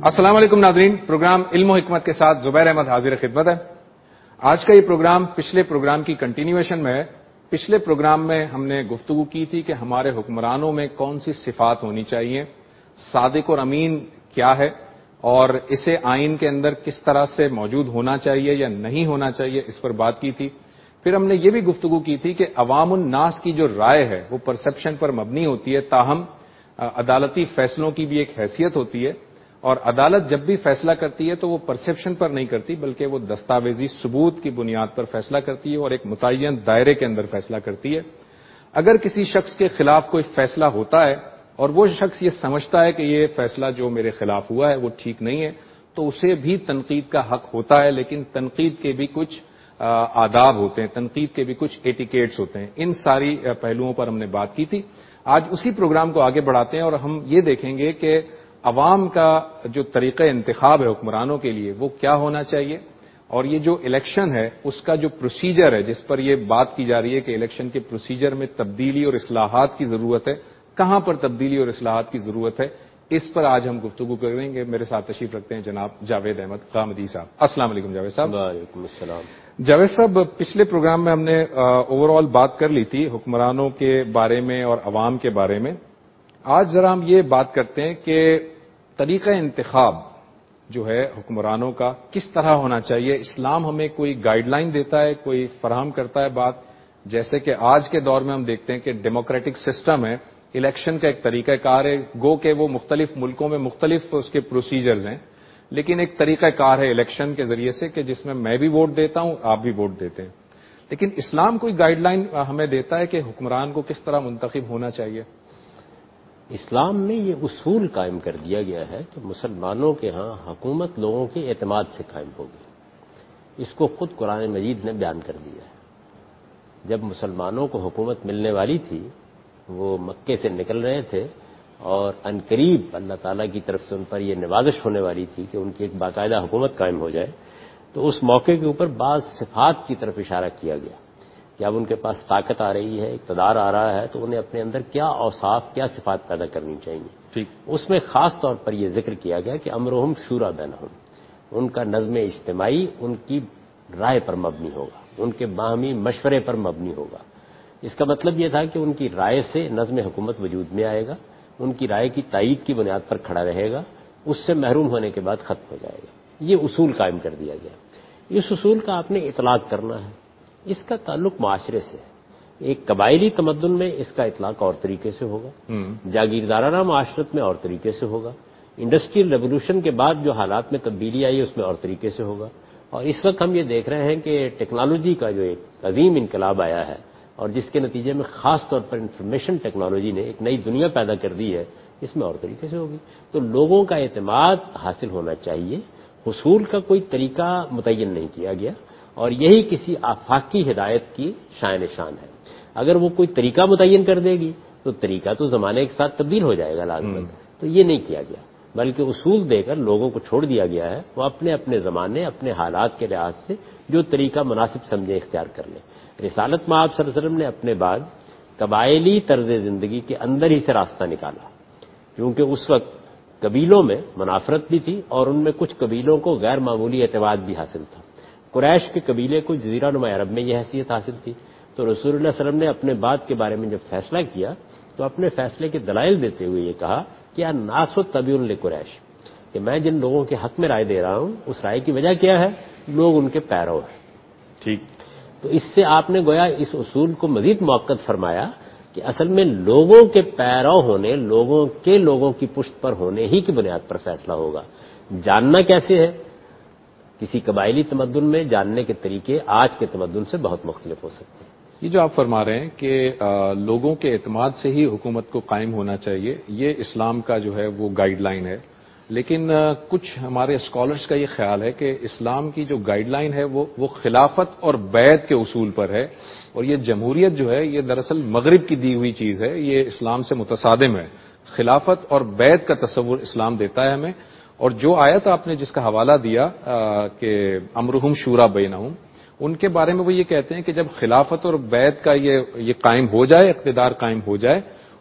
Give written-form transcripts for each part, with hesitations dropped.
السلام علیکم ناظرین، پروگرام علم و حکمت کے ساتھ زبیر احمد حاضر خدمت ہے۔ آج کا یہ پروگرام پچھلے پروگرام کی کنٹینیویشن میں ہے۔ پچھلے پروگرام میں ہم نے گفتگو کی تھی کہ ہمارے حکمرانوں میں کون سی صفات ہونی چاہیے، صادق اور امین کیا ہے، اور اسے آئین کے اندر کس طرح سے موجود ہونا چاہیے یا نہیں ہونا چاہیے، اس پر بات کی تھی۔ پھر ہم نے یہ بھی گفتگو کی تھی کہ عوام الناس کی جو رائے ہے وہ پرسپشن پر مبنی ہوتی ہے، تاہم عدالتی فیصلوں کی بھی ایک حیثیت ہوتی ہے، اور عدالت جب بھی فیصلہ کرتی ہے تو وہ پرسپشن پر نہیں کرتی بلکہ وہ دستاویزی ثبوت کی بنیاد پر فیصلہ کرتی ہے اور ایک متعین دائرے کے اندر فیصلہ کرتی ہے۔ اگر کسی شخص کے خلاف کوئی فیصلہ ہوتا ہے اور وہ شخص یہ سمجھتا ہے کہ یہ فیصلہ جو میرے خلاف ہوا ہے وہ ٹھیک نہیں ہے تو اسے بھی تنقید کا حق ہوتا ہے، لیکن تنقید کے بھی کچھ آداب ہوتے ہیں، تنقید کے بھی کچھ ایٹیکیٹس ہوتے ہیں۔ ان ساری پہلوؤں پر ہم نے بات کی تھی۔ آج اسی پروگرام کو آگے بڑھاتے ہیں اور ہم یہ دیکھیں گے کہ عوام کا جو طریقہ انتخاب ہے حکمرانوں کے لیے وہ کیا ہونا چاہیے، اور یہ جو الیکشن ہے اس کا جو پروسیجر ہے جس پر یہ بات کی جا رہی ہے کہ الیکشن کے پروسیجر میں تبدیلی اور اصلاحات کی ضرورت ہے، کہاں پر تبدیلی اور اصلاحات کی ضرورت ہے، اس پر آج ہم گفتگو کریں گے۔ میرے ساتھ تشریف رکھتے ہیں جناب جاوید احمد غامدی صاحب۔ السلام علیکم جاوید صاحب۔ وعلیکم السلام۔ جاوید صاحب، پچھلے پروگرام میں ہم نے اوور آل بات کر لی تھی حکمرانوں کے بارے میں اور عوام کے بارے میں۔ آج ذرا ہم یہ بات کرتے ہیں کہ طریقہ انتخاب جو ہے حکمرانوں کا کس طرح ہونا چاہیے۔ اسلام ہمیں کوئی گائیڈ لائن دیتا ہے، کوئی فراہم کرتا ہے بات، جیسے کہ آج کے دور میں ہم دیکھتے ہیں کہ ڈیموکریٹک سسٹم ہے، الیکشن کا ایک طریقہ کار ہے، گو کہ وہ مختلف ملکوں میں مختلف اس کے پروسیجرز ہیں، لیکن ایک طریقہ کار ہے الیکشن کے ذریعے سے کہ جس میں بھی ووٹ دیتا ہوں، آپ بھی ووٹ دیتے ہیں۔ لیکن اسلام کوئی گائیڈ لائن ہمیں دیتا ہے کہ حکمران کو کس طرح منتخب ہونا چاہیے؟ اسلام میں یہ اصول قائم کر دیا گیا ہے کہ مسلمانوں کے ہاں حکومت لوگوں کے اعتماد سے قائم ہوگی۔ اس کو خود قرآن مجید نے بیان کر دیا ہے۔ جب مسلمانوں کو حکومت ملنے والی تھی، وہ مکے سے نکل رہے تھے اور عنقریب اللہ تعالیٰ کی طرف سے ان پر یہ نوازش ہونے والی تھی کہ ان کی ایک باقاعدہ حکومت قائم ہو جائے، تو اس موقع کے اوپر بعض صفات کی طرف اشارہ کیا گیا کہ اب ان کے پاس طاقت آ رہی ہے، اقتدار آ رہا ہے، تو انہیں اپنے اندر کیا اوصاف، کیا صفات پیدا کرنی چاہیے۔ ٹھیک۔ اس میں خاص طور پر یہ ذکر کیا گیا کہ امرہم شورا بینہم، ان کا نظم اجتماعی ان کی رائے پر مبنی ہوگا، ان کے باہمی مشورے پر مبنی ہوگا۔ اس کا مطلب یہ تھا کہ ان کی رائے سے نظم حکومت وجود میں آئے گا، ان کی رائے کی تائید کی بنیاد پر کھڑا رہے گا، اس سے محروم ہونے کے بعد ختم ہو جائے گا۔ یہ اصول قائم کر دیا گیا۔ اس اصول کا آپ نے اطلاق کرنا ہے۔ اس کا تعلق معاشرے سے ہے۔ ایک قبائلی تمدن میں اس کا اطلاق اور طریقے سے ہوگا، جاگیردارانہ معاشرت میں اور طریقے سے ہوگا، انڈسٹریل ریولوشن کے بعد جو حالات میں تبدیلی آئی اس میں اور طریقے سے ہوگا، اور اس وقت ہم یہ دیکھ رہے ہیں کہ ٹیکنالوجی کا جو ایک عظیم انقلاب آیا ہے اور جس کے نتیجے میں خاص طور پر انفارمیشن ٹیکنالوجی نے ایک نئی دنیا پیدا کر دی ہے، اس میں اور طریقے سے ہوگی۔ تو لوگوں کا اعتماد حاصل ہونا چاہیے۔ حصول کا کوئی طریقہ متعین نہیں کیا گیا، اور یہی کسی آفاقی ہدایت کی شان ہے۔ اگر وہ کوئی طریقہ متعین کر دے گی تو طریقہ تو زمانے کے ساتھ تبدیل ہو جائے گا لازماً، تو یہ نہیں کیا گیا، بلکہ اصول دے کر لوگوں کو چھوڑ دیا گیا ہے وہ اپنے اپنے زمانے، اپنے حالات کے لحاظ سے جو طریقہ مناسب سمجھے اختیار کر لیں۔ رسالت میں آپ صلی اللہ علیہ وسلم نے اپنے بعد قبائلی طرز زندگی کے اندر ہی سے راستہ نکالا، کیونکہ اس وقت قبیلوں میں منافرت بھی تھی اور ان میں کچھ قبیلوں کو غیر معمولی اعتماد بھی حاصل تھا۔ قریش کے قبیلے کو جزیرہ نما عرب میں یہ حیثیت حاصل تھی، تو رسول اللہ صلی اللہ علیہ وسلم نے اپنے بات کے بارے میں جب فیصلہ کیا تو اپنے فیصلے کے دلائل دیتے ہوئے یہ کہا کہ الناس تبع لقریش، کہ میں جن لوگوں کے حق میں رائے دے رہا ہوں اس رائے کی وجہ کیا ہے؟ لوگ ان کے پیرو ہیں۔ ٹھیک۔ تو اس سے آپ نے گویا اس اصول کو مزید موقت فرمایا کہ اصل میں لوگوں کے پیرو ہونے، لوگوں کی پشت پر ہونے ہی کی بنیاد پر فیصلہ ہوگا۔ جاننا کیسے ہے؟ کسی قبائلی تمدن میں جاننے کے طریقے آج کے تمدن سے بہت مختلف ہو سکتے ہیں۔ یہ جو آپ فرما رہے ہیں کہ لوگوں کے اعتماد سے ہی حکومت کو قائم ہونا چاہیے، یہ اسلام کا جو ہے وہ گائیڈ لائن ہے، لیکن کچھ ہمارے اسکالرز کا یہ خیال ہے کہ اسلام کی جو گائیڈ لائن ہے وہ خلافت اور بیعت کے اصول پر ہے، اور یہ جمہوریت جو ہے یہ دراصل مغرب کی دی ہوئی چیز ہے، یہ اسلام سے متصادم ہے۔ خلافت اور بیعت کا تصور اسلام دیتا ہے ہمیں، اور جو آیت آپ نے جس کا حوالہ دیا کہ امرہم شورا بینہم، ان کے بارے میں وہ یہ کہتے ہیں کہ جب خلافت اور بیعت کا یہ قائم ہو جائے، اقتدار قائم ہو جائے،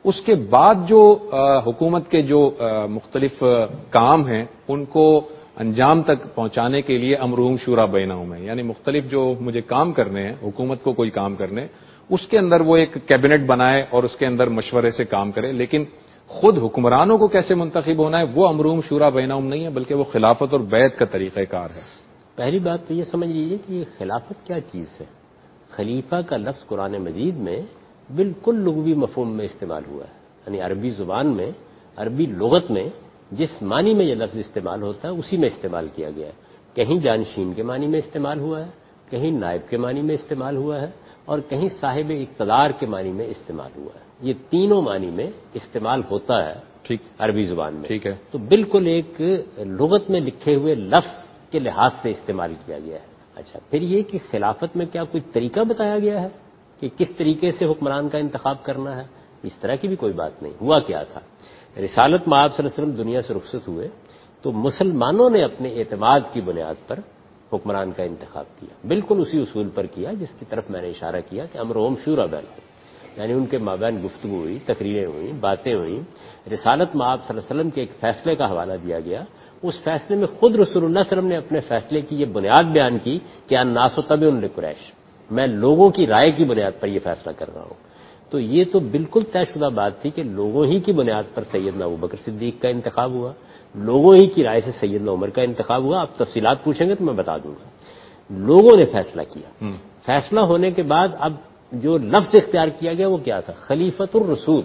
اس کے بعد جو حکومت کے جو مختلف کام ہیں ان کو انجام تک پہنچانے کے لیے امرهم شورى بینہم ہے، یعنی مختلف جو مجھے کام کرنے ہیں، حکومت کو کوئی کام کرنے، اس کے اندر وہ ایک کیبنٹ بنائے اور اس کے اندر مشورے سے کام کرے، لیکن خود حکمرانوں کو کیسے منتخب ہونا ہے وہ امرهم شورى بینہم نہیں ہے، بلکہ وہ خلافت اور بیعت کا طریقہ کار ہے۔ پہلی بات تو یہ سمجھ لیجیے کہ یہ خلافت کیا چیز ہے۔ خلیفہ کا لفظ قرآن مجید میں بالکل لغوی مفہوم میں استعمال ہوا ہے، یعنی عربی زبان میں، عربی لغت میں جس معنی میں یہ لفظ استعمال ہوتا ہے اسی میں استعمال کیا گیا ہے۔ کہیں جانشین کے معنی میں استعمال ہوا ہے، کہیں نائب کے معنی میں استعمال ہوا ہے، اور کہیں صاحب اقتدار کے معنی میں استعمال ہوا ہے۔ یہ تینوں معنی میں استعمال ہوتا ہے ٹھیک، عربی زبان میں۔ ٹھیک ہے، تو بالکل ایک لغت میں لکھے ہوئے لفظ کے لحاظ سے استعمال کیا گیا ہے۔ اچھا، پھر یہ کہ خلافت میں کیا کوئی طریقہ بتایا گیا ہے کہ کس طریقے سے حکمران کا انتخاب کرنا ہے؟ اس طرح کی بھی کوئی بات نہیں۔ ہوا کیا تھا، رسالت مآب صلی اللہ علیہ وسلم دنیا سے رخصت ہوئے تو مسلمانوں نے اپنے اعتماد کی بنیاد پر حکمران کا انتخاب کیا، بالکل اسی اصول پر کیا جس کی طرف میں نے اشارہ کیا کہ امرهم شورى بینہم، یعنی ان کے مابین گفتگو ہوئی، تقریریں ہوئیں، باتیں ہوئیں، رسالت مآب صلی اللہ علیہ وسلم کے ایک فیصلے کا حوالہ دیا گیا، اس فیصلے میں خود رسول اللہ صلی اللہ علیہ وسلم نے اپنے فیصلے کی یہ بنیاد بیان کی کہ الناس تبع لقریش، میں لوگوں کی رائے کی بنیاد پر یہ فیصلہ کر رہا ہوں۔ تو یہ تو بالکل طے شدہ بات تھی کہ لوگوں ہی کی بنیاد پر سیدنا ابوبکر صدیق کا انتخاب ہوا، لوگوں ہی کی رائے سے سیدنا عمر کا انتخاب ہوا۔ آپ تفصیلات پوچھیں گے تو میں بتا دوں گا۔ لوگوں نے فیصلہ کیا، فیصلہ ہونے کے بعد اب جو لفظ اختیار کیا گیا وہ کیا تھا؟ خلیفۃ الرسول،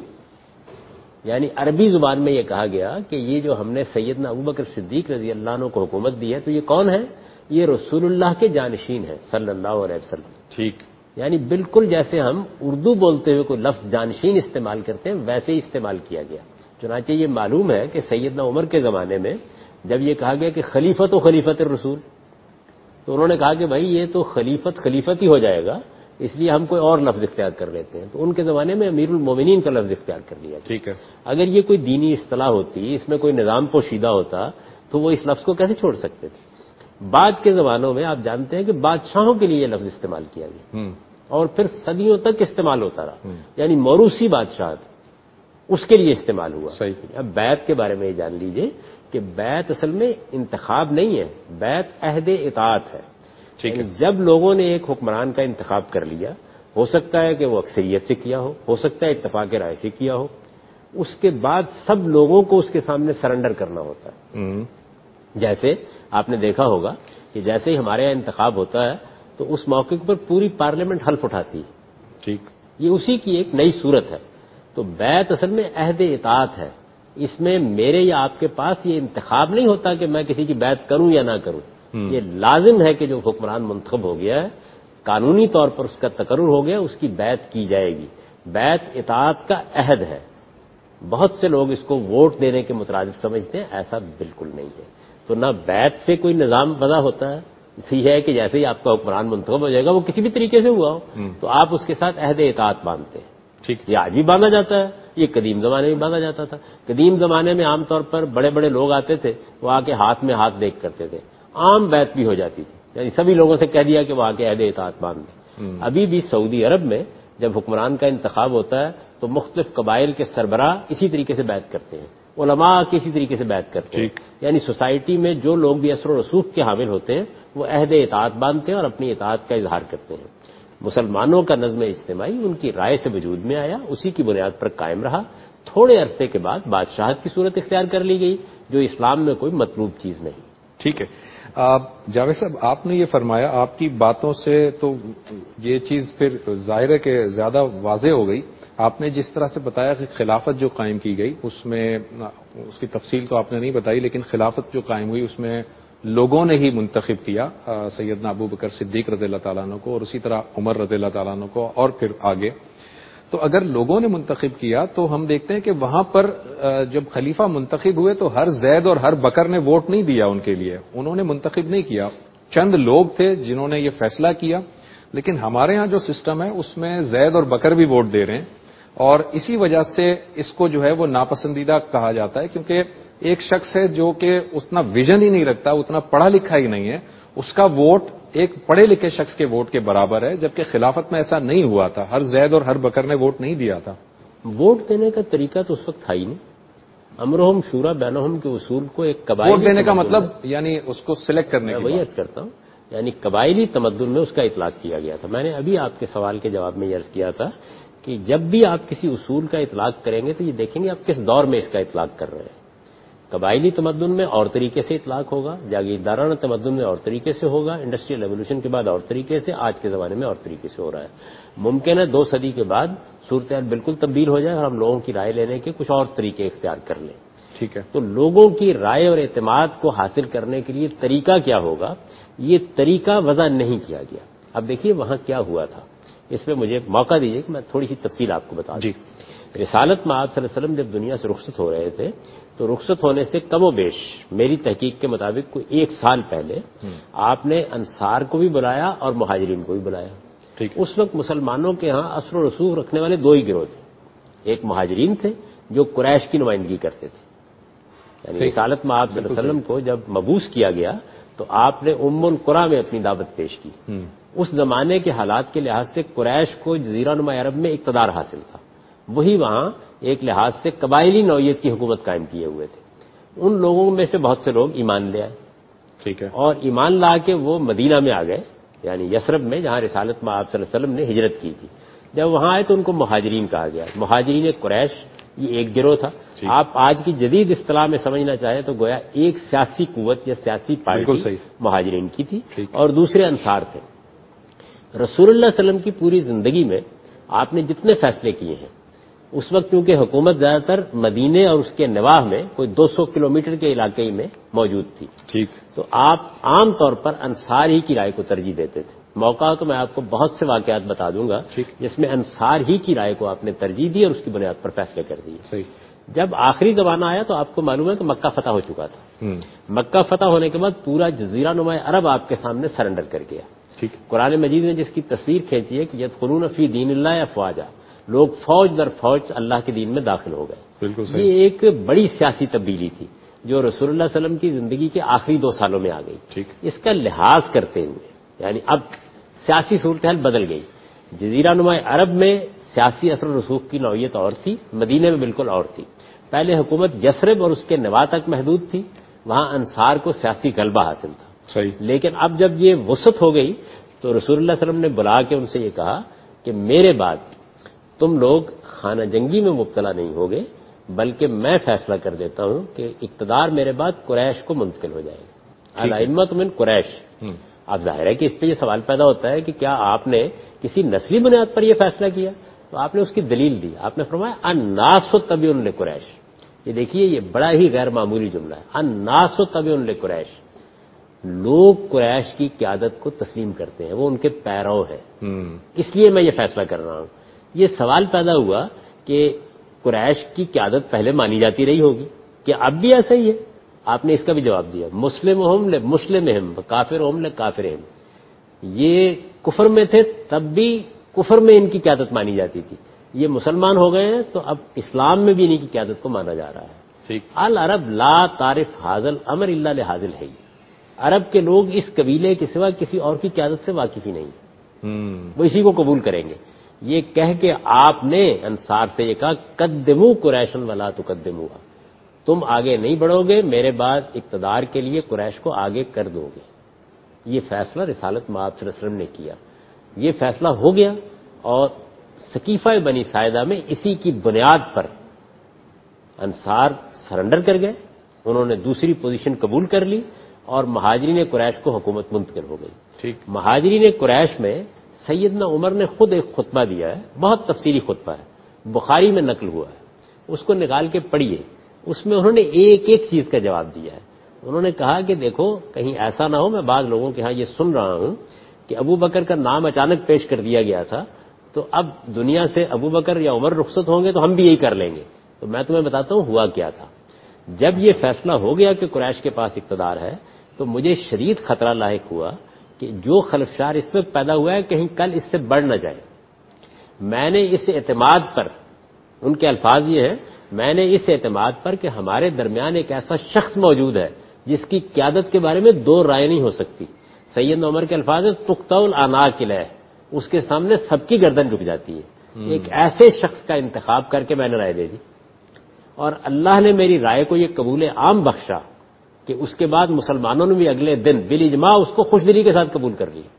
یعنی عربی زبان میں یہ کہا گیا کہ یہ جو ہم نے سیدنا ابوبکر صدیق رضی اللہ عنہ کو حکومت دی ہے تو یہ کون ہے؟ یہ رسول اللہ کے جانشین ہیں صلی اللہ علیہ وسلم۔ ٹھیک، یعنی بالکل جیسے ہم اردو بولتے ہوئے کوئی لفظ جانشین استعمال کرتے ہیں ویسے ہی استعمال کیا گیا۔ چنانچہ یہ معلوم ہے کہ سیدنا عمر کے زمانے میں جب یہ کہا گیا کہ خلیفت و خلیفت الرسول، تو انہوں نے کہا کہ بھائی یہ تو خلیفت ہی ہو جائے گا، اس لیے ہم کوئی اور لفظ اختیار کر لیتے ہیں، تو ان کے زمانے میں امیر المومنین کا لفظ اختیار کر لیا۔ ٹھیک ہے، اگر یہ کوئی دینی اصطلاح ہوتی، اس میں کوئی نظام پوشیدہ ہوتا تو وہ اس لفظ کو کیسے چھوڑ سکتے تھے؟ بعد کے زمانوں میں آپ جانتے ہیں کہ بادشاہوں کے لیے یہ لفظ استعمال کیا گیا اور پھر صدیوں تک استعمال ہوتا رہا، یعنی موروثی بادشاہ اس کے لیے استعمال ہوا۔ صحیح۔ اب بیعت کے بارے میں یہ جان لیجئے کہ بیعت اصل میں انتخاب نہیں ہے، بیعت عہد اطاعت ہے۔ یعنی جب لوگوں نے ایک حکمران کا انتخاب کر لیا، ہو سکتا ہے کہ وہ اکثریت سے کیا ہو سکتا ہے اتفاق رائے سے کیا ہو، اس کے بعد سب لوگوں کو اس کے سامنے سرنڈر کرنا ہوتا ہے۔ جیسے آپ نے دیکھا ہوگا کہ جیسے ہی ہمارے یہاں انتخاب ہوتا ہے تو اس موقع پر پوری پارلیمنٹ حلف اٹھاتی ہے۔ ٹھیک، یہ اسی کی ایک نئی صورت ہے۔ تو بیعت اصل میں عہد اطاعت ہے، اس میں میرے یا آپ کے پاس یہ انتخاب نہیں ہوتا کہ میں کسی کی بیعت کروں یا نہ کروں، یہ لازم ہے کہ جو حکمران منتخب ہو گیا ہے قانونی طور پر اس کا تقرر ہو گیا، اس کی بیعت کی جائے گی۔ بیعت اطاعت کا عہد ہے۔ بہت سے لوگ اس کو ووٹ دینے کے مترادف سمجھتے ہیں، ایسا بالکل نہیں ہے۔ تو نہ بیعت سے کوئی نظام وضع ہوتا ہے، یہ ہے کہ جیسے ہی آپ کا حکمران منتخب ہو جائے گا وہ کسی بھی طریقے سے ہوا ہو تو آپ اس کے ساتھ عہد اطاعت باندھتے ہیں۔ ٹھیک، یہ آج بھی باندھا جاتا ہے، یہ قدیم زمانے میں باندھا جاتا تھا۔ قدیم زمانے میں عام طور پر بڑے بڑے لوگ آتے تھے، وہ آ کے ہاتھ میں ہاتھ دیکھ کرتے تھے، عام بیعت بھی ہو جاتی تھی، یعنی سبھی لوگوں سے کہہ دیا کہ وہ آ کے عہد اطاعت باندھ دیں۔ ابھی بھی سعودی عرب میں جب حکمران کا انتخاب ہوتا ہے تو مختلف قبائل کے سربراہ اسی طریقے سے بیعت کرتے ہیں، علماء کسی طریقے سے بیعت کرتے ہیں، یعنی سوسائٹی میں جو لوگ بھی اثر و رسوخ کے حامل ہوتے ہیں وہ عہد اطاعت باندھتے ہیں اور اپنی اطاعت کا اظہار کرتے ہیں۔ مسلمانوں کا نظم اجتماعی ان کی رائے سے وجود میں آیا، اسی کی بنیاد پر قائم رہا۔ تھوڑے عرصے کے بعد بادشاہت کی صورت اختیار کر لی گئی جو اسلام میں کوئی مطلوب چیز نہیں۔ ٹھیک ہے، جاوید صاحب آپ نے یہ فرمایا، آپ کی باتوں سے تو یہ چیز پھر ظاہر ہے کہ زیادہ واضح ہو گئی۔ آپ نے جس طرح سے بتایا کہ خلافت جو قائم کی گئی اس میں اس کی تفصیل تو آپ نے نہیں بتائی، لیکن خلافت جو قائم ہوئی اس میں لوگوں نے ہی منتخب کیا سیدنا ابوبکر صدیق رضی اللہ تعالیٰ عنہ کو، اور اسی طرح عمر رضی اللہ تعالیٰ عنہ کو، اور پھر آگے۔ تو اگر لوگوں نے منتخب کیا تو ہم دیکھتے ہیں کہ وہاں پر جب خلیفہ منتخب ہوئے تو ہر زید اور ہر بکر نے ووٹ نہیں دیا ان کے لیے، انہوں نے منتخب نہیں کیا، چند لوگ تھے جنہوں نے یہ فیصلہ کیا۔ لیکن ہمارے ہاں جو سسٹم ہے اس میں زید اور بکر بھی ووٹ دے رہے ہیں، اور اسی وجہ سے اس کو جو ہے وہ ناپسندیدہ کہا جاتا ہے، کیونکہ ایک شخص ہے جو کہ اتنا ویژن ہی نہیں رکھتا، اتنا پڑھا لکھا ہی نہیں ہے، اس کا ووٹ ایک پڑھے لکھے شخص کے ووٹ کے برابر ہے، جبکہ خلافت میں ایسا نہیں ہوا تھا، ہر زید اور ہر بکر نے ووٹ نہیں دیا تھا۔ ووٹ دینے کا طریقہ تو اس وقت تھا ہی نہیں. امرہم شورا بینہم کے اصول کو ایک قبائلی ووٹ دینے کا مطلب یعنی اس کو سلیکٹ کرنے کی وہی عرض کرتا ہوں، یعنی قبائلی تمدن میں اس کا اطلاق کیا گیا تھا. میں نے ابھی آپ کے سوال کے جواب میں یہ عرض کیا تھا کہ جب بھی آپ کسی اصول کا اطلاق کریں گے تو یہ دیکھیں گے آپ کس دور میں اس کا اطلاق کر رہے ہیں. قبائلی تمدن میں اور طریقے سے اطلاق ہوگا، جاگیردارانہ تمدن میں اور طریقے سے ہوگا، انڈسٹریل ایولیوشن کے بعد اور طریقے سے، آج کے زمانے میں اور طریقے سے ہو رہا ہے. ممکن ہے 2 صدی کے بعد صورتحال بالکل تبدیل ہو جائے اور ہم لوگوں کی رائے لینے کے کچھ اور طریقے اختیار کر لیں. ٹھیک ہے. تو لوگوں کی رائے اور اعتماد کو حاصل کرنے کے لیے طریقہ کیا ہوگا، یہ طریقہ وضع نہیں کیا گیا. اب دیکھیے وہاں کیا ہوا تھا، اس میں مجھے موقع دیجیے کہ میں تھوڑی سی تفصیل آپ کو بتا دوں. رسالت میں آپ صلی اللہ علیہ وسلم جب دنیا سے رخصت ہو رہے تھے تو رخصت ہونے سے کم و بیش میری تحقیق کے مطابق کوئی 1 سال پہلے آپ نے انصار کو بھی بلایا اور مہاجرین کو بھی بلایا. اس وقت مسلمانوں کے ہاں اثر و رسوخ رکھنے والے 2 ہی گروہ تھے. ایک مہاجرین تھے جو قریش کی نمائندگی کرتے تھے، یعنی رسالت میں آپ صلی اللہ علیہ وسلم کو جب مبعوث کیا گیا تو آپ نے ام القریٰ میں اپنی دعوت پیش کی. اس زمانے کے حالات کے لحاظ سے قریش کو جزیرہ نما عرب میں اقتدار حاصل تھا، وہی وہاں ایک لحاظ سے قبائلی نوعیت کی حکومت قائم کیے ہوئے تھے. ان لوگوں میں سے بہت سے لوگ ایمان لے آئے. ٹھیک ہے. اور ایمان لا کے وہ مدینہ میں آ گئے، یعنی یثرب میں جہاں رسالت میں آپ صلی اللہ علیہ وسلم نے ہجرت کی تھی. جب وہاں آئے تو ان کو مہاجرین کہا گیا. مہاجرین قریش یہ ایک گروہ تھا. آپ آج کی جدید اصطلاح میں سمجھنا چاہیں تو گویا ایک سیاسی قوت یا سیاسی پارٹی مہاجرین کی تھی اور دوسرے انصار تھے. رسول اللہ صلی اللہ علیہ وسلم کی پوری زندگی میں آپ نے جتنے فیصلے کیے ہیں، اس وقت کیونکہ حکومت زیادہ تر مدینے اور اس کے نواح میں کوئی 200 کلومیٹر کے علاقے میں موجود تھی، ٹھیک، تو آپ عام طور پر انصار ہی کی رائے کو ترجیح دیتے تھے. موقع ہو تو میں آپ کو بہت سے واقعات بتا دوں گا جس میں انصار ہی کی رائے کو آپ نے ترجیح دی اور اس کی بنیاد پر فیصلے کر دیے. صحیح. جب آخری زمانہ آیا تو آپ کو معلوم ہے کہ مکہ فتح ہو چکا تھا. مکہ فتح ہونے کے بعد پورا جزیرہ نما عرب آپ کے سامنے سرنڈر کر گیا. قرآن مجید نے جس کی تصویر کھینچی ہے کہ یدخلون فی دین اللہ افواجا، لوگ فوج در فوج اللہ کے دین میں داخل ہو گئے. بالکل یہ ایک بڑی سیاسی تبدیلی تھی جو رسول اللہ صلی اللہ علیہ وسلم کی زندگی کے آخری 2 سالوں میں آ گئی. اس کا لحاظ کرتے ہوئے یعنی اب سیاسی صورتحال بدل گئی. جزیرہ نما عرب میں سیاسی اثر و رسوخ کی نوعیت اور تھی، مدینے میں بالکل اور تھی. پہلے حکومت یثرب اور اس کے نواح تک محدود تھی، وہاں انصار کو سیاسی غلبہ حاصل تھا. صحیح. لیکن اب جب یہ وسعت ہو گئی تو رسول اللہ صلی اللہ علیہ وسلم نے بلا کے ان سے یہ کہا کہ میرے بعد تم لوگ خانہ جنگی میں مبتلا نہیں ہوگے، بلکہ میں فیصلہ کر دیتا ہوں کہ اقتدار میرے بعد قریش کو منتقل ہو جائے گا. الائمۃ من قریش. اب ظاہر ہے کہ اس پہ یہ سوال پیدا ہوتا ہے کہ کیا آپ نے کسی نسلی بنیاد پر یہ فیصلہ کیا؟ تو آپ نے اس کی دلیل دی. آپ نے فرمایا الناس تبع لقریش. یہ دیکھیے یہ بڑا ہی غیر معمولی جملہ ہے. الناس تبع لقریش. لوگ قریش کی قیادت کو تسلیم کرتے ہیں، وہ ان کے پیرو ہیں، اس لیے میں یہ فیصلہ کر رہا ہوں. یہ سوال پیدا ہوا کہ قریش کی قیادت پہلے مانی جاتی رہی ہوگی، کہ اب بھی ایسا ہی ہے؟ آپ نے اس کا بھی جواب دیا مسلمہم لمسلمہم کافرہم لکافرہم. یہ کفر میں تھے تب بھی کفر میں ان کی قیادت مانی جاتی تھی، یہ مسلمان ہو گئے ہیں تو اب اسلام میں بھی انہی کی قیادت کو مانا جا رہا ہے. العرب لا تعرف حاذا الامر الا لهذا الحي. عرب کے لوگ اس قبیلے کے سوا کسی اور کی قیادت سے واقف ہی نہیں، وہ اسی کو قبول کریں گے. یہ کہہ کے آپ نے انصار سے یہ کہا قدموا قریشا ولا تقدموها. تم آگے نہیں بڑھو گے، میرے بعد اقتدار کے لیے قریش کو آگے کر دو گے. یہ فیصلہ رسالت مآب صلی اللہ علیہ وسلم نے کیا. یہ فیصلہ ہو گیا اور سقیفہ بنی ساعدہ میں اسی کی بنیاد پر انصار سرنڈر کر گئے، انہوں نے دوسری پوزیشن قبول کر لی اور مہاجرین قریش کو حکومت منتقل ہو گئی. مہاجرین قریش میں سیدنا عمر نے خود ایک خطبہ دیا ہے، بہت تفصیلی خطبہ ہے، بخاری میں نقل ہوا ہے، اس کو نکال کے پڑھیے. اس میں انہوں نے ایک ایک چیز کا جواب دیا ہے. انہوں نے کہا کہ دیکھو کہیں ایسا نہ ہو، میں بعض لوگوں کے ہاں یہ سن رہا ہوں کہ ابو بکر کا نام اچانک پیش کر دیا گیا تھا تو اب دنیا سے ابو بکر یا عمر رخصت ہوں گے تو ہم بھی یہی کر لیں گے. تو میں تمہیں بتاتا ہوں ہوا کیا تھا. جب یہ فیصلہ ہو گیا کہ قریش کے پاس اقتدار ہے تو مجھے شدید خطرہ لاحق ہوا کہ جو خلفشار اس وقت پیدا ہوا ہے کہیں کل اس سے بڑھ نہ جائے. میں نے اس اعتماد پر، ان کے الفاظ یہ ہیں، میں نے اس اعتماد پر کہ ہمارے درمیان ایک ایسا شخص موجود ہے جس کی قیادت کے بارے میں 2 رائے نہیں ہو سکتی. سیدنا عمر کے الفاظ ہیں تقطع الاعناق، اس کے سامنے سب کی گردن جھک جاتی ہے. ایک ایسے شخص کا انتخاب کر کے میں نے رائے دے دی، اور اللہ نے میری رائے کو یہ قبول عام بخشا کہ اس کے بعد مسلمانوں نے بھی اگلے دن بالاجماع اس کو خوش دلی کے ساتھ قبول کر لیا۔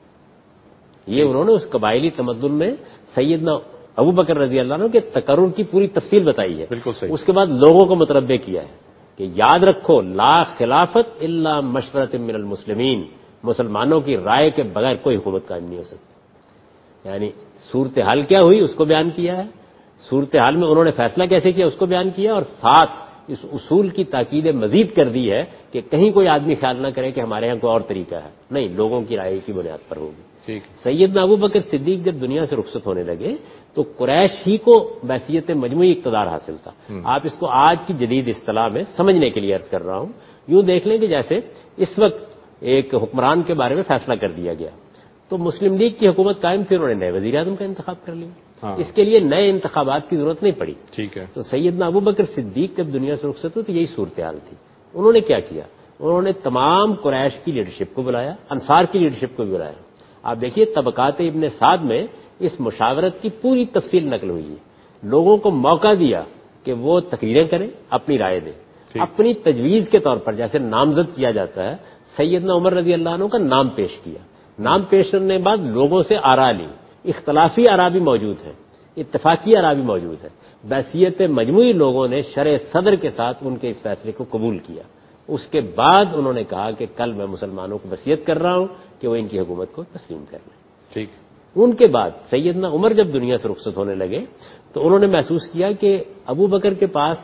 یہ انہوں نے اس قبائلی تمدن میں سیدنا ابو بکر رضی اللہ عنہ کے تقرر کی پوری تفصیل بتائی ہے۔ بالکل صحیح۔ اس کے بعد لوگوں کو متربع کیا ہے کہ یاد رکھو لا خلافت الا مشورۃ من المسلمین، مسلمانوں کی رائے کے بغیر کوئی حکومت قائم نہیں ہو سکتی۔ یعنی صورتحال کیا ہوئی اس کو بیان کیا ہے، صورتحال میں انہوں نے فیصلہ کیسے کیا اس کو بیان کیا، اور ساتھ اس اصول کی تاکید مزید کر دی ہے کہ کہیں کوئی آدمی خیال نہ کرے کہ ہمارے ہاں کوئی اور طریقہ ہے، نہیں، لوگوں کی رائے کی بنیاد پر ہوگی۔ ٹھیک۔ سیدنا ابو بکر صدیق جب دنیا سے رخصت ہونے لگے تو قریش ہی کو بیعت مجموعی اقتدار حاصل تھا۔ آپ اس کو آج کی جدید اصطلاح میں سمجھنے کے لیے عرض کر رہا ہوں، یوں دیکھ لیں کہ جیسے اس وقت ایک حکمران کے بارے میں فیصلہ کر دیا گیا تو مسلم لیگ کی حکومت قائم تھی، انہوں نے نئے وزیر اعظم کا انتخاب کر لیا، اس کے لیے نئے انتخابات کی ضرورت نہیں پڑی۔ ٹھیک ہے۔ تو سیدنا ابو بکر صدیق جب دنیا سے رخصت ہوئی تو یہی صورتحال تھی۔ انہوں نے کیا کیا، انہوں نے تمام قریش کی لیڈرشپ کو بلایا، انصار کی لیڈرشپ کو بھی بلایا۔ آپ دیکھیے طبقات ابن سعد میں اس مشاورت کی پوری تفصیل نقل ہوئی ہے، لوگوں کو موقع دیا کہ وہ تقریریں کریں، اپنی رائے دیں، اپنی تجویز کے طور پر جیسے نامزد کیا جاتا ہے، سیدنا عمر رضی اللہ عنہ کا نام پیش کیا، نام پیش کرنے کے بعد لوگوں سے آراء لی، اختلافی آراء بھی موجود ہیں، اتفاقی آراء بھی موجود ہے، بیعت مجموعی لوگوں نے شرع صدر کے ساتھ ان کے اس فیصلے کو قبول کیا۔ اس کے بعد انہوں نے کہا کہ کل میں مسلمانوں کو وصیت کر رہا ہوں کہ وہ ان کی حکومت کو تسلیم کر لیں۔ ٹھیک۔ ان کے بعد سیدنا عمر جب دنیا سے رخصت ہونے لگے تو انہوں نے محسوس کیا کہ ابو بکر کے پاس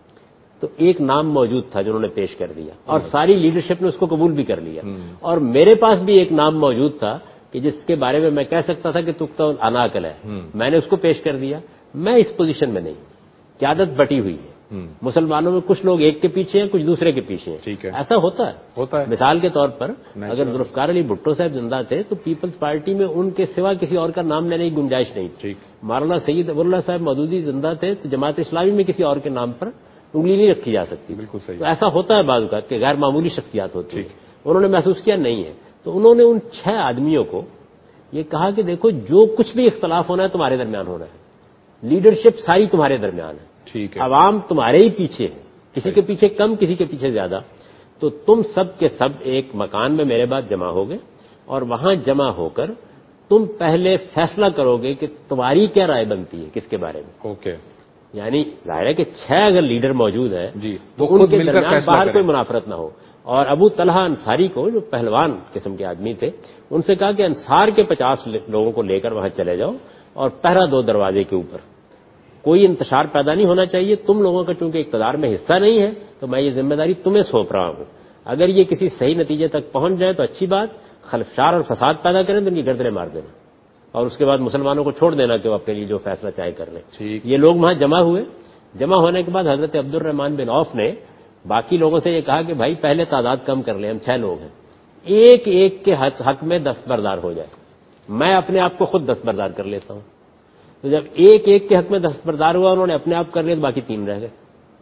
تو ایک نام موجود تھا جو انہوں نے پیش کر دیا اور ساری لیڈرشپ نے اس کو قبول بھی کر لیا، اور میرے پاس بھی ایک نام موجود تھا کہ جس کے بارے میں کہہ سکتا تھا کہ تختہ العناقل ہے، میں نے اس کو پیش کر دیا۔ میں اس پوزیشن میں نہیں، قیادت بٹی ہوئی ہے، مسلمانوں میں کچھ لوگ ایک کے پیچھے ہیں، کچھ دوسرے کے پیچھے ہیں۔ ٹھیک ہے۔ ایسا ہوتا ہے۔ مثال کے طور پر اگر ذوالفقار علی بھٹو صاحب زندہ تھے تو پیپلز پارٹی میں ان کے سوا کسی اور کا نام لینے کی گنجائش نہیں تھی۔ مولانا سید ابو اللہ صاحب مودودی زندہ تھے تو جماعت اسلامی میں کسی اور کے نام پر انگلی نہیں رکھی جا سکتی۔ بالکل صحیح۔ تو ایسا ہوتا ہے بعض اوقات کہ غیر معمولی شخصیات ہوتی ہیں۔ انہوں نے محسوس کیا نہیں ہے، تو انہوں نے ان 6 آدمیوں کو یہ کہا کہ دیکھو جو کچھ بھی اختلاف ہونا ہے تمہارے درمیان ہونا ہے، لیڈرشپ ساری تمہارے درمیان ہے، ٹھیک ہے، عوام تمہارے ہی پیچھے ہے، کسی کے پیچھے کم کسی کے پیچھے زیادہ، تو تم سب کے سب ایک مکان میں میرے بعد جمع ہوگے اور وہاں جمع ہو کر تم پہلے فیصلہ کرو گے کہ تمہاری کیا رائے بنتی ہے کس کے بارے میں۔ اوکے، یعنی ظاہر ہے کہ 6 اگر لیڈر موجود ہیں جی تو خود ان کے مل کر درمیان فیصلہ باہر کریں۔ کوئی منافرت نہ ہو۔ اور ابو طلحہ انصاری کو جو پہلوان قسم کے آدمی تھے ان سے کہا کہ انصار کے 50 لوگوں کو لے کر وہاں چلے جاؤ اور پہرا دو دروازے کے اوپر، کوئی انتشار پیدا نہیں ہونا چاہیے، تم لوگوں کا چونکہ اقتدار میں حصہ نہیں ہے تو میں یہ ذمہ داری تمہیں سونپ رہا ہوں، اگر یہ کسی صحیح نتیجے تک پہنچ جائے تو اچھی بات، خلفشار اور فساد پیدا کریں تو ان کی گردنیں مار دینا اور اس کے بعد مسلمانوں کو چھوڑ دینا کہ وہ اپنے لیے جو فیصلہ چاہے کر لیں۔ یہ لوگ وہاں جمع ہوئے، جمع ہونے کے بعد حضرت عبد الرحمن بن عوف نے باقی لوگوں سے یہ کہا کہ بھائی پہلے تعداد کم کر لیں، ہم 6 لوگ ہیں، ایک ایک کے حق میں دستبردار ہو جائے، میں اپنے آپ کو خود دستبردار کر لیتا ہوں۔ تو جب ایک ایک کے حق میں دستبردار ہوا انہوں نے اپنے آپ کر لیا تو باقی 3 رہ گئے۔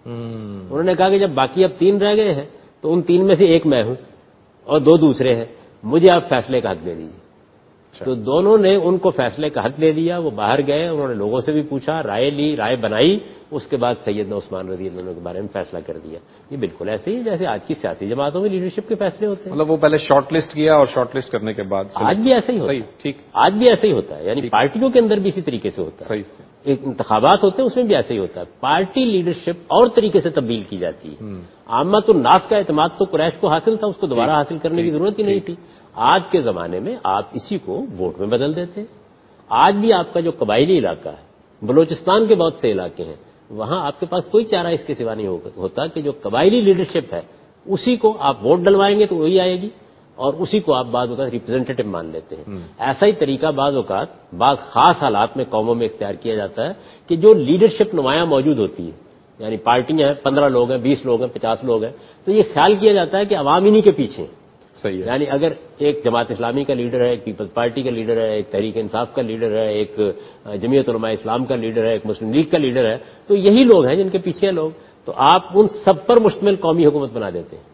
انہوں نے کہا کہ جب باقی اب 3 رہ گئے ہیں تو ان 3 میں سے ایک میں ہوں اور 2 دوسرے ہیں، مجھے آپ فیصلے کا حق دے دیجیے۔ تو دونوں نے ان کو فیصلے کا حق دے دیا، وہ باہر گئے، انہوں نے لوگوں سے بھی پوچھا، رائے لی، رائے بنائی، اس کے بعد سیدنا عثمان رضی اللہ عنہ کے بارے میں فیصلہ کر دیا۔ یہ بالکل ایسے ہی جیسے آج کی سیاسی جماعتوں میں لیڈرشپ کے فیصلے ہوتے ہیں، مطلب وہ پہلے شارٹ لسٹ کیا اور شارٹ لسٹ کرنے کے بعد آج بھی ایسے ہی ہوتا ہے۔ ٹھیک، آج بھی ایسے ہی ہوتا ہے، یعنی پارٹیوں کے اندر بھی اسی طریقے سے ہوتا ہے، صحیح، ایک انتخابات ہوتے ہیں اس میں بھی ایسے ہی ہوتا ہے، پارٹی لیڈرشپ اور طریقے سے تبدیل کی جاتی ہے۔ عامت الناس کا اعتماد تو قریش کو حاصل تھا، اس کو دوبارہ حاصل کرنے کی ضرورت ہی نہیں تھی۔ آج کے زمانے میں آپ اسی کو ووٹ میں بدل دیتے ہیں۔ آج بھی آپ کا جو قبائلی علاقہ ہے، بلوچستان کے بہت سے علاقے ہیں، وہاں آپ کے پاس کوئی چارہ اس کے سوا نہیں ہوتا کہ جو قبائلی لیڈرشپ ہے اسی کو آپ ووٹ ڈلوائیں گے تو وہی آئے گی اور اسی کو آپ بعض اوقات ریپرزینٹیٹو مان لیتے ہیں۔ ایسا ہی طریقہ بعض اوقات بعض خاص حالات میں قوموں میں اختیار کیا جاتا ہے کہ جو لیڈرشپ نمایاں موجود ہوتی ہے، یعنی پارٹیاں ہیں، 15 لوگ ہیں، 20 لوگ ہیں، 50 لوگ ہیں، تو یہ خیال کیا جاتا ہے کہ عوام انہی کے پیچھے ہیں۔ صحیح ہے، یعنی اگر ایک جماعت اسلامی کا لیڈر ہے، ایک پیپلز پارٹی کا لیڈر ہے، ایک تحریک انصاف کا لیڈر ہے، ایک جمعیت علماء اسلام کا لیڈر ہے، ایک مسلم لیگ کا لیڈر ہے، تو یہی لوگ ہیں جن کے پیچھے ہیں لوگ، تو آپ ان سب پر مشتمل قومی حکومت بنا دیتے ہیں۔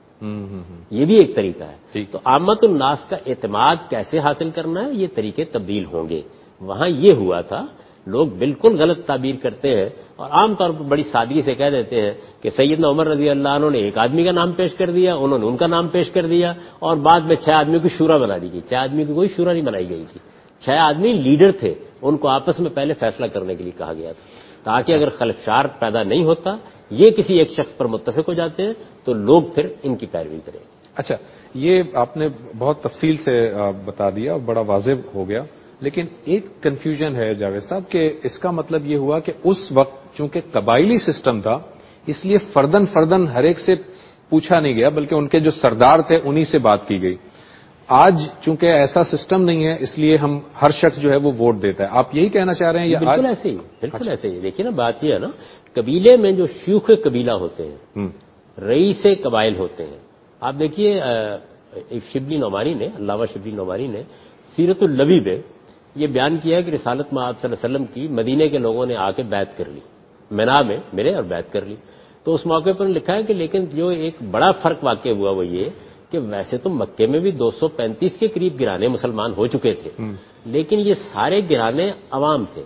یہ بھی ایک طریقہ ہے۔ تو عامت الناس کا اعتماد کیسے حاصل کرنا ہے، یہ طریقے تبدیل ہوں گے۔ وہاں یہ ہوا تھا لوگ بالکل غلط تعبیر کرتے ہیں اور عام طور پر بڑی سادگی سے کہہ دیتے ہیں کہ سیدنا عمر رضی اللہ عنہ نے ایک آدمی کا نام پیش کر دیا، انہوں نے ان کا نام پیش کر دیا اور بعد میں 6 آدمیوں کی شورا بنا دی گئی. 6 آدمی کی کوئی شورا نہیں بنائی گئی تھی. 6 آدمی لیڈر تھے، ان کو آپس میں پہلے فیصلہ کرنے کے لیے کہا گیا تھا تاکہ اگر خلفشار پیدا نہیں ہوتا، یہ کسی ایک شخص پر متفق ہو جاتے ہیں تو لوگ پھر ان کی پیروی کریں. اچھا، یہ آپ نے بہت تفصیل سے بتا دیا اور بڑا واضح ہو گیا، لیکن ایک کنفیوژن ہے جاوید صاحب کہ اس کا مطلب یہ ہوا کہ اس وقت چونکہ قبائلی سسٹم تھا اس لیے فردن ہر ایک سے پوچھا نہیں گیا، بلکہ ان کے جو سردار تھے انہی سے بات کی گئی. آج چونکہ ایسا سسٹم نہیں ہے اس لیے ہم ہر شخص جو ہے وہ ووٹ دیتا ہے. آپ یہی کہنا چاہ رہے ہیں؟ بالکل ایسے ہی، بالکل ایسے ہی. دیکھیے نا، بات یہ ہے نا، قبیلے میں جو شیوخ قبیلہ ہوتے ہیں، رئیس قبائل ہوتے ہیں. آپ دیکھیے شبلی نعمانی نے، علامہ شبلی نعمانی نے سیرت النبی میں یہ بیان کیا کہ رسالت میں آپ صلی اللہ علیہ وسلم کی مدینے کے لوگوں نے آ کے بیعت کر لی، مینا میں ملے اور بیعت کر لی. تو اس موقع پر لکھا ہے کہ لیکن جو ایک بڑا فرق واقع ہوا وہ یہ کہ ویسے تو مکے میں بھی 235 کے قریب گرانے مسلمان ہو چکے تھے، لیکن یہ سارے گرانے عوام تھے،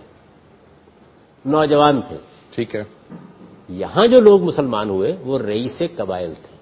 نوجوان تھے. ٹھیک ہے. یہاں جو لوگ مسلمان ہوئے وہ رئیس قبائل تھے.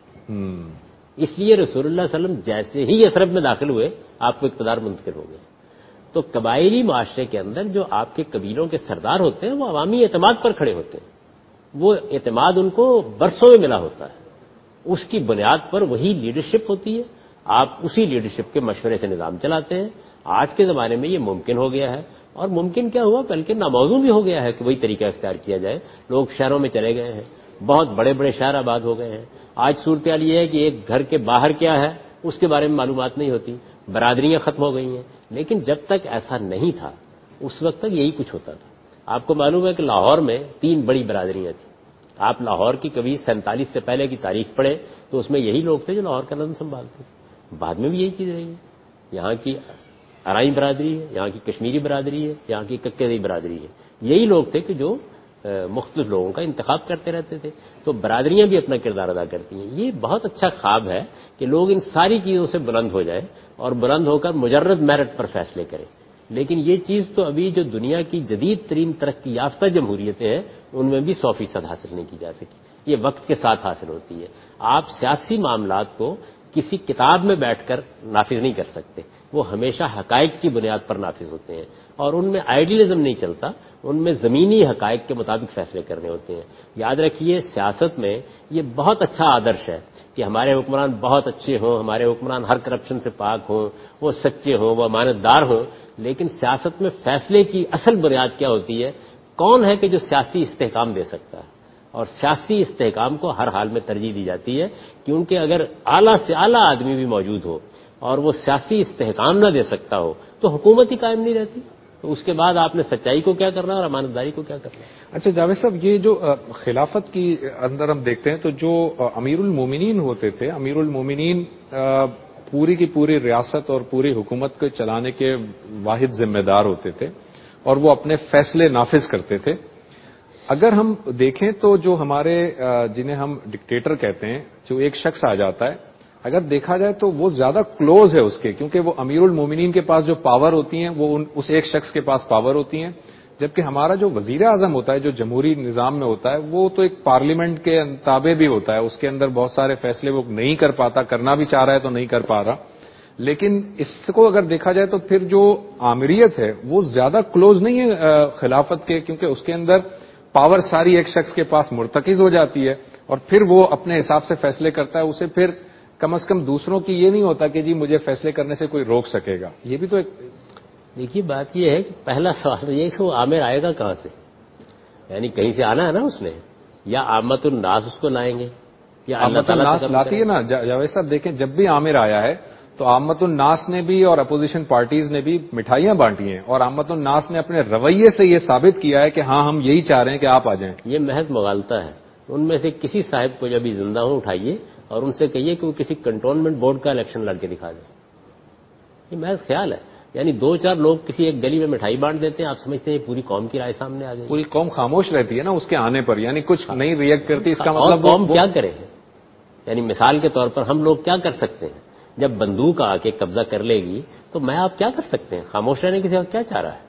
اس لیے رسول اللہ صلی اللہ علیہ وسلم جیسے ہی یثرب میں داخل ہوئے آپ کو اقتدار منتقل ہو گئے. تو قبائلی معاشرے کے اندر جو آپ کے قبیلوں کے سردار ہوتے ہیں وہ عوامی اعتماد پر کھڑے ہوتے ہیں. وہ اعتماد ان کو برسوں میں ملا ہوتا ہے، اس کی بنیاد پر وہی لیڈرشپ ہوتی ہے. آپ اسی لیڈرشپ کے مشورے سے نظام چلاتے ہیں. آج کے زمانے میں یہ ممکن ہو گیا ہے، اور ممکن کیا ہوا بلکہ ناموزوں بھی ہو گیا ہے کہ وہی طریقہ اختیار کیا جائے. لوگ شہروں میں چلے گئے ہیں، بہت بڑے بڑے شہر آباد ہو گئے ہیں. آج صورتحال یہ ہے کہ ایک گھر کے باہر کیا ہے اس کے بارے میں معلومات نہیں ہوتی، برادریاں ختم ہو گئی ہیں. لیکن جب تک ایسا نہیں تھا اس وقت تک یہی کچھ ہوتا تھا. آپ کو معلوم ہے کہ لاہور میں 3 بڑی برادریاں تھیں. آپ لاہور کی کبھی 47 سے پہلے کی تاریخ پڑھیں تو اس میں یہی لوگ تھے جو لاہور کا نظم سنبھالتے. بعد میں بھی یہی چیز رہی ہے. یہاں کی ارائی برادری ہے، یہاں کی کشمیری برادری ہے، یہاں کی ککیزی برادری ہے. یہی لوگ تھے کہ جو مختلف لوگوں کا انتخاب کرتے رہتے تھے. تو برادریاں بھی اپنا کردار ادا کرتی ہیں. یہ بہت اچھا خواب ہے کہ لوگ ان ساری چیزوں سے بلند ہو جائیں اور بلند ہو کر مجرد میرٹ پر فیصلے کریں. لیکن یہ چیز تو ابھی جو دنیا کی جدید ترین ترقی یافتہ جمہوریتیں ہیں ان میں بھی 100% حاصل نہیں کی جا سکی. یہ وقت کے ساتھ حاصل ہوتی ہے. آپ سیاسی معاملات کو کسی کتاب میں بیٹھ کر نافذ نہیں کر سکتے. وہ ہمیشہ حقائق کی بنیاد پر نافذ ہوتے ہیں اور ان میں آئیڈیلزم نہیں چلتا، ان میں زمینی حقائق کے مطابق فیصلے کرنے ہوتے ہیں. یاد رکھیے سیاست میں یہ بہت اچھا آدرش ہے کہ ہمارے حکمران بہت اچھے ہوں، ہمارے حکمران ہر کرپشن سے پاک ہوں، وہ سچے ہوں، وہ امانت دار ہوں. لیکن سیاست میں فیصلے کی اصل بنیاد کیا ہوتی ہے؟ کون ہے کہ جو سیاسی استحکام دے سکتا ہے؟ اور سیاسی استحکام کو ہر حال میں ترجیح دی جاتی ہے، کیونکہ اگر اعلیٰ سے اعلیٰ آدمی بھی موجود ہو اور وہ سیاسی استحکام نہ دے سکتا ہو تو حکومت ہی قائم نہیں رہتی. تو اس کے بعد آپ نے سچائی کو کیا کرنا اور امانت داری کو کیا کرنا. اچھا جاوید صاحب، یہ جو خلافت کی اندر ہم دیکھتے ہیں تو جو امیر المومنین ہوتے تھے، امیر المومنین پوری کی پوری ریاست اور پوری حکومت کو چلانے کے واحد ذمہ دار ہوتے تھے اور وہ اپنے فیصلے نافذ کرتے تھے. اگر ہم دیکھیں تو جو ہمارے جنہیں ہم ڈکٹیٹر کہتے ہیں، جو ایک شخص آ جاتا ہے، اگر دیکھا جائے تو وہ زیادہ کلوز ہے اس کے، کیونکہ وہ امیر المومنین کے پاس جو پاور ہوتی ہیں وہ اس ایک شخص کے پاس پاور ہوتی ہیں. جبکہ ہمارا جو وزیر اعظم ہوتا ہے، جو جمہوری نظام میں ہوتا ہے، وہ تو ایک پارلیمنٹ کے تابع بھی ہوتا ہے. اس کے اندر بہت سارے فیصلے وہ نہیں کر پاتا، کرنا بھی چاہ رہا ہے تو نہیں کر پا رہا. لیکن اس کو اگر دیکھا جائے تو پھر جو آمریت ہے وہ زیادہ کلوز نہیں ہے خلافت کے، کیونکہ اس کے اندر پاور ساری ایک شخص کے پاس مرتکز ہو جاتی ہے اور پھر وہ اپنے حساب سے فیصلے کرتا ہے. اسے پھر کم از کم دوسروں کی یہ نہیں ہوتا کہ جی مجھے فیصلے کرنے سے کوئی روک سکے گا. یہ بھی تو ایک دیکھیے بات یہ ہے کہ پہلا سوال یہ ہے کہ وہ عامر آئے گا کہاں سے؟ یعنی کہیں سے آنا ہے نا اس نے، یا عامت الناس اس کو لائیں گے یا اللہ تعالیٰ عامت الناس لاتی ہے نا. جاوید صاحب دیکھیں، جب بھی عامر آیا ہے تو عامت الناس نے بھی اور اپوزیشن پارٹیز نے بھی مٹھائیاں بانٹی ہیں اور عامت الناس نے اپنے رویے سے یہ ثابت کیا ہے کہ ہاں ہم یہی چاہ رہے ہیں کہ آپ آ جائیں. یہ محض مغالطہ ہے. ان میں سے کسی صاحب کو جب بھی زندہ ہوں اٹھائیے اور ان سے کہیے کہ وہ کسی کنٹونمنٹ بورڈ کا الیکشن لڑ کے دکھا دیں. یہ محض خیال ہے. یعنی 2-4 لوگ کسی ایک گلی میں مٹھائی بانٹ دیتے ہیں، آپ سمجھتے ہیں پوری قوم کی رائے سامنے آ گئی. پوری قوم خاموش رہتی ہے نا اس کے آنے پر، یعنی کچھ نہیں ریئیکٹ کرتی. اس کا مطلب قوم کیا کرے؟ یعنی مثال کے طور پر ہم لوگ کیا کر سکتے ہیں؟ جب بندوق آ کے قبضہ کر لے گی تو میں آپ کیا کر سکتے ہیں؟ خاموش رہنے کی کیا چاہ رہا ہے؟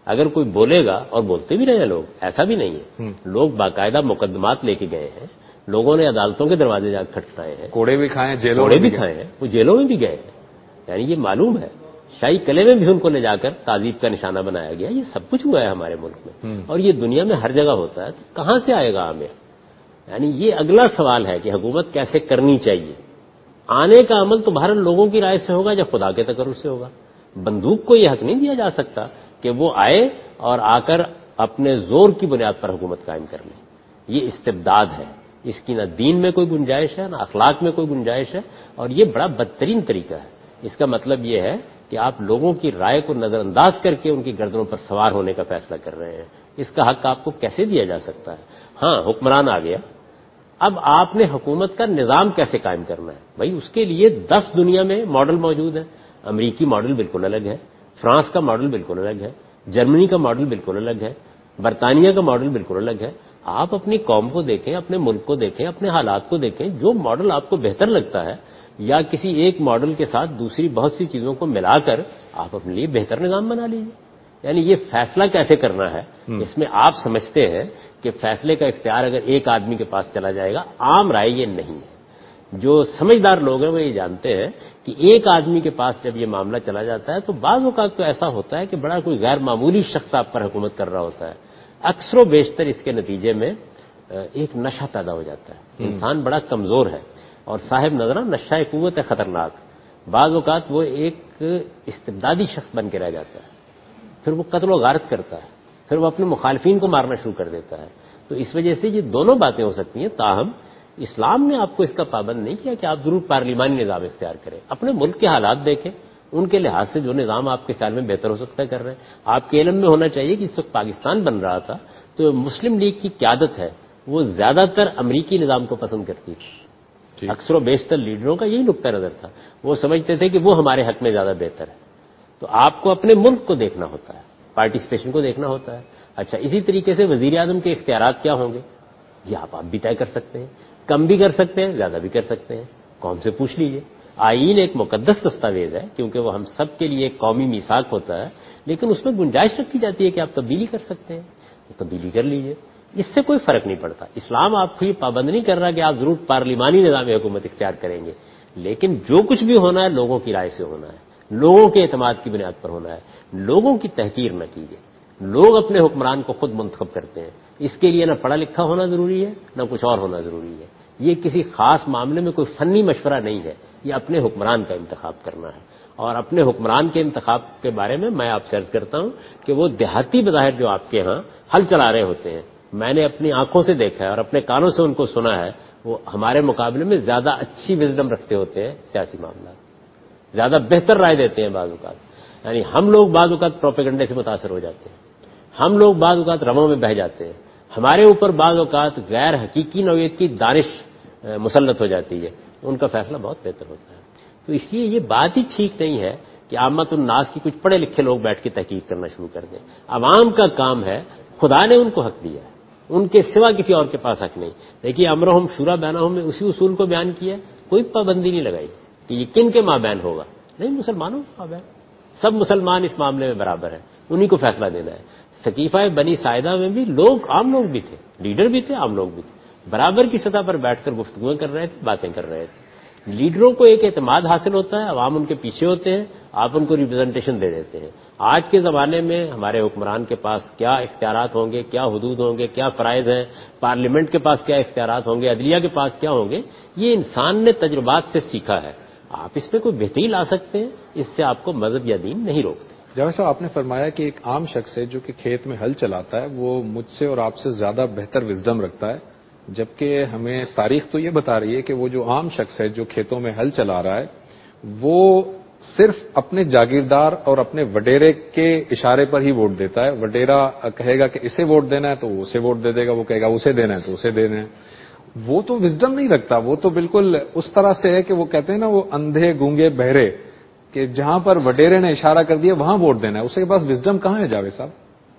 اگر کوئی بولے گا، اور بولتے بھی رہے ہیں لوگ، ایسا بھی نہیں ہے، لوگ باقاعدہ مقدمات لے کے گئے ہیں، لوگوں نے عدالتوں کے دروازے جا کھٹکھٹائے ہیں، کوڑے بھی کھائے ہیں، جیلوں کوڑے بھی کھائے ہیں، وہ جیلوں میں بھی گئے ہیں، یعنی یہ معلوم ہے، شاہی قلعے میں بھی ان کو لے جا کر تعذیب کا نشانہ بنایا گیا، یہ سب کچھ ہوا ہے ہمارے ملک میں، اور یہ دنیا میں ہر جگہ ہوتا ہے، تو کہاں سے آئے گا عامر؟ یعنی یہ اگلا سوال ہے کہ حکومت کیسے کرنی چاہیے۔ آنے کا عمل تو بہرحال لوگوں کی رائے سے ہوگا، جب خدا کے تقرر سے ہوگا۔ بندوق کو یہ حق نہیں دیا جا سکتا کہ وہ آئے اور آ کر اپنے زور کی بنیاد پر حکومت قائم کر لے، یہ استبداد ہے، اس کی نہ دین میں کوئی گنجائش ہے، نہ اخلاق میں کوئی گنجائش ہے، اور یہ بڑا بدترین طریقہ ہے۔ اس کا مطلب یہ ہے کہ آپ لوگوں کی رائے کو نظر انداز کر کے ان کی گردنوں پر سوار ہونے کا فیصلہ کر رہے ہیں، اس کا حق آپ کو کیسے دیا جا سکتا ہے؟ ہاں، حکمران آ گیا، اب آپ نے حکومت کا نظام کیسے قائم کرنا ہے؟ بھائی اس کے لیے 10 دنیا میں ماڈل موجود ہیں، امریکی ماڈل بالکل الگ ہے، فرانس کا ماڈل بالکل الگ ہے، جرمنی کا ماڈل بالکل الگ ہے، برطانیہ کا ماڈل بالکل الگ ہے۔ آپ اپنی قوم کو دیکھیں، اپنے ملک کو دیکھیں، اپنے حالات کو دیکھیں، جو ماڈل آپ کو بہتر لگتا ہے، یا کسی ایک ماڈل کے ساتھ دوسری بہت سی چیزوں کو ملا کر آپ اپنے لیے بہتر نظام بنا لیجیے۔ یعنی یہ فیصلہ کیسے کرنا ہے، اس میں آپ سمجھتے ہیں کہ فیصلے کا اختیار اگر ایک آدمی کے پاس چلا جائے گا، عام رائے یہ نہیں ہے۔ جو سمجھدار لوگ ہیں وہ یہ جانتے ہیں کہ ایک آدمی کے پاس جب یہ معاملہ چلا جاتا ہے تو بعض اوقات تو ایسا ہوتا ہے کہ بڑا کوئی غیر معمولی شخص آپ پر حکومت کر رہا ہوتا ہے، اکثر و بیشتر اس کے نتیجے میں ایک نشہ پیدا ہو جاتا ہے، انسان بڑا کمزور ہے، اور صاحب نظرہ نشہ قوت ہے خطرناک، بعض اوقات وہ ایک استبدادی شخص بن کے رہ جاتا ہے، پھر وہ قتل و غارت کرتا ہے، پھر وہ اپنے مخالفین کو مارنا شروع کر دیتا ہے۔ تو اس وجہ سے یہ دونوں باتیں ہو سکتی ہیں، تاہم اسلام نے آپ کو اس کا پابند نہیں کیا کہ آپ ضرور پارلیمانی نظام اختیار کریں، اپنے ملک کے حالات دیکھیں، ان کے لحاظ سے جو نظام آپ کے خیال میں بہتر ہو سکتا ہے کر رہے ہیں۔ آپ کے علم میں ہونا چاہیے کہ اس وقت پاکستان بن رہا تھا تو مسلم لیگ کی قیادت ہے وہ زیادہ تر امریکی نظام کو پسند کرتی تھی، اکثر و بیشتر لیڈروں کا یہی نقطہ نظر تھا، وہ سمجھتے تھے کہ وہ ہمارے حق میں زیادہ بہتر ہے۔ تو آپ کو اپنے ملک کو دیکھنا ہوتا ہے، پارٹیسپیشن کو دیکھنا ہوتا ہے۔ اچھا، اسی طریقے سے وزیر اعظم کے اختیارات کیا ہوں گے، یہ آپ بھی طے کر سکتے ہیں، کم بھی کر سکتے ہیں، زیادہ بھی کر سکتے ہیں، قوم سے پوچھ لیجئے۔ آئین ایک مقدس دستاویز ہے کیونکہ وہ ہم سب کے لیے ایک قومی میثاق ہوتا ہے، لیکن اس میں گنجائش رکھی جاتی ہے کہ آپ تبدیلی کر سکتے ہیں، تو تبدیلی کر لیجئے، اس سے کوئی فرق نہیں پڑتا۔ اسلام آپ کو یہ پابند نہیں کر رہا کہ آپ ضرور پارلیمانی نظام حکومت اختیار کریں گے، لیکن جو کچھ بھی ہونا ہے لوگوں کی رائے سے ہونا ہے، لوگوں کے اعتماد کی بنیاد پر ہونا ہے، لوگوں کی تحقیر نہ کیجیے۔ لوگ اپنے حکمران کو خود منتخب کرتے ہیں، اس کے لیے نہ پڑھا لکھا ہونا ضروری ہے نہ کچھ اور ہونا ضروری ہے، یہ کسی خاص معاملے میں کوئی فنی مشورہ نہیں ہے، یہ اپنے حکمران کا انتخاب کرنا ہے۔ اور اپنے حکمران کے انتخاب کے بارے میں آپ سے عرض کرتا ہوں کہ وہ دیہاتی بظاہر جو آپ کے ہاں حل چلا رہے ہوتے ہیں، میں نے اپنی آنکھوں سے دیکھا ہے اور اپنے کانوں سے ان کو سنا ہے، وہ ہمارے مقابلے میں زیادہ اچھی وزڈم رکھتے ہوتے ہیں سیاسی معاملات، زیادہ بہتر رائے دیتے ہیں بعض اوقات۔ یعنی ہم لوگ بعض اوقات پروپیگنڈے سے متاثر ہو جاتے ہیں، ہم لوگ بعض اوقات رموں میں بہہ جاتے ہیں، ہمارے اوپر بعض اوقات غیر حقیقی نوعیت کی دانش مسلط ہو جاتی ہے، ان کا فیصلہ بہت بہتر ہوتا ہے۔ تو اس لیے یہ بات ہی ٹھیک نہیں ہے کہ عامت الناس کی کچھ پڑھے لکھے لوگ بیٹھ کے تحقیق کرنا شروع کر دیں۔ عوام کا کام ہے، خدا نے ان کو حق دیا ہے، ان کے سوا کسی اور کے پاس حق نہیں۔ دیکھیے امرہم شورا بینہم میں اسی اصول کو بیان کیا، کوئی پابندی نہیں لگائی کہ یہ کن کے مابین ہوگا، نہیں، مسلمانوں کے مابین، سب مسلمان اس معاملے میں برابر ہیں، انہی کو فیصلہ دینا ہے۔ سقیفہ بنی ساعدہ میں بھی لوگ، عام لوگ بھی تھے، لیڈر بھی تھے، عام لوگ بھی تھے، برابر کی سطح پر بیٹھ کر گفتگویں کر رہے تھے، باتیں کر رہے تھے۔ لیڈروں کو ایک اعتماد حاصل ہوتا ہے، عوام ان کے پیچھے ہوتے ہیں، آپ ان کو ریپرزنٹیشن دے دیتے ہیں۔ آج کے زمانے میں ہمارے حکمران کے پاس کیا اختیارات ہوں گے، کیا حدود ہوں گے، کیا فرائض ہیں، پارلیمنٹ کے پاس کیا اختیارات ہوں گے، عدلیہ کے پاس کیا ہوں گے، یہ انسان نے تجربات سے سیکھا ہے۔ آپ اس میں کوئی بہتری لا سکتے ہیں، اس سے آپ کو مذہب یا دین نہیں روکتے۔ جاوید صاحب، آپ نے فرمایا کہ ایک عام شخص ہے جو کہ کھیت میں ہل چلاتا ہے، وہ مجھ سے اور آپ سے زیادہ بہتر وزڈم رکھتا ہے، جبکہ ہمیں تاریخ تو یہ بتا رہی ہے کہ وہ جو عام شخص ہے جو کھیتوں میں ہل چلا رہا ہے، وہ صرف اپنے جاگیردار اور اپنے وڈیرے کے اشارے پر ہی ووٹ دیتا ہے۔ وڈیرا کہے گا کہ اسے ووٹ دینا ہے تو وہ اسے ووٹ دے دے گا، وہ کہے گا اسے دینا ہے تو اسے دینا ہے۔ وہ تو وزڈم نہیں رکھتا، وہ تو بالکل اس طرح سے ہے کہ وہ کہتے ہیں نا، وہ اندھے گونگے بہرے، کہ جہاں پر وڈیرے نے اشارہ کر دیا وہاں ووٹ دینا ہے۔ اس کے پاس وزڈم کہاں ہے جاوید صاحب؟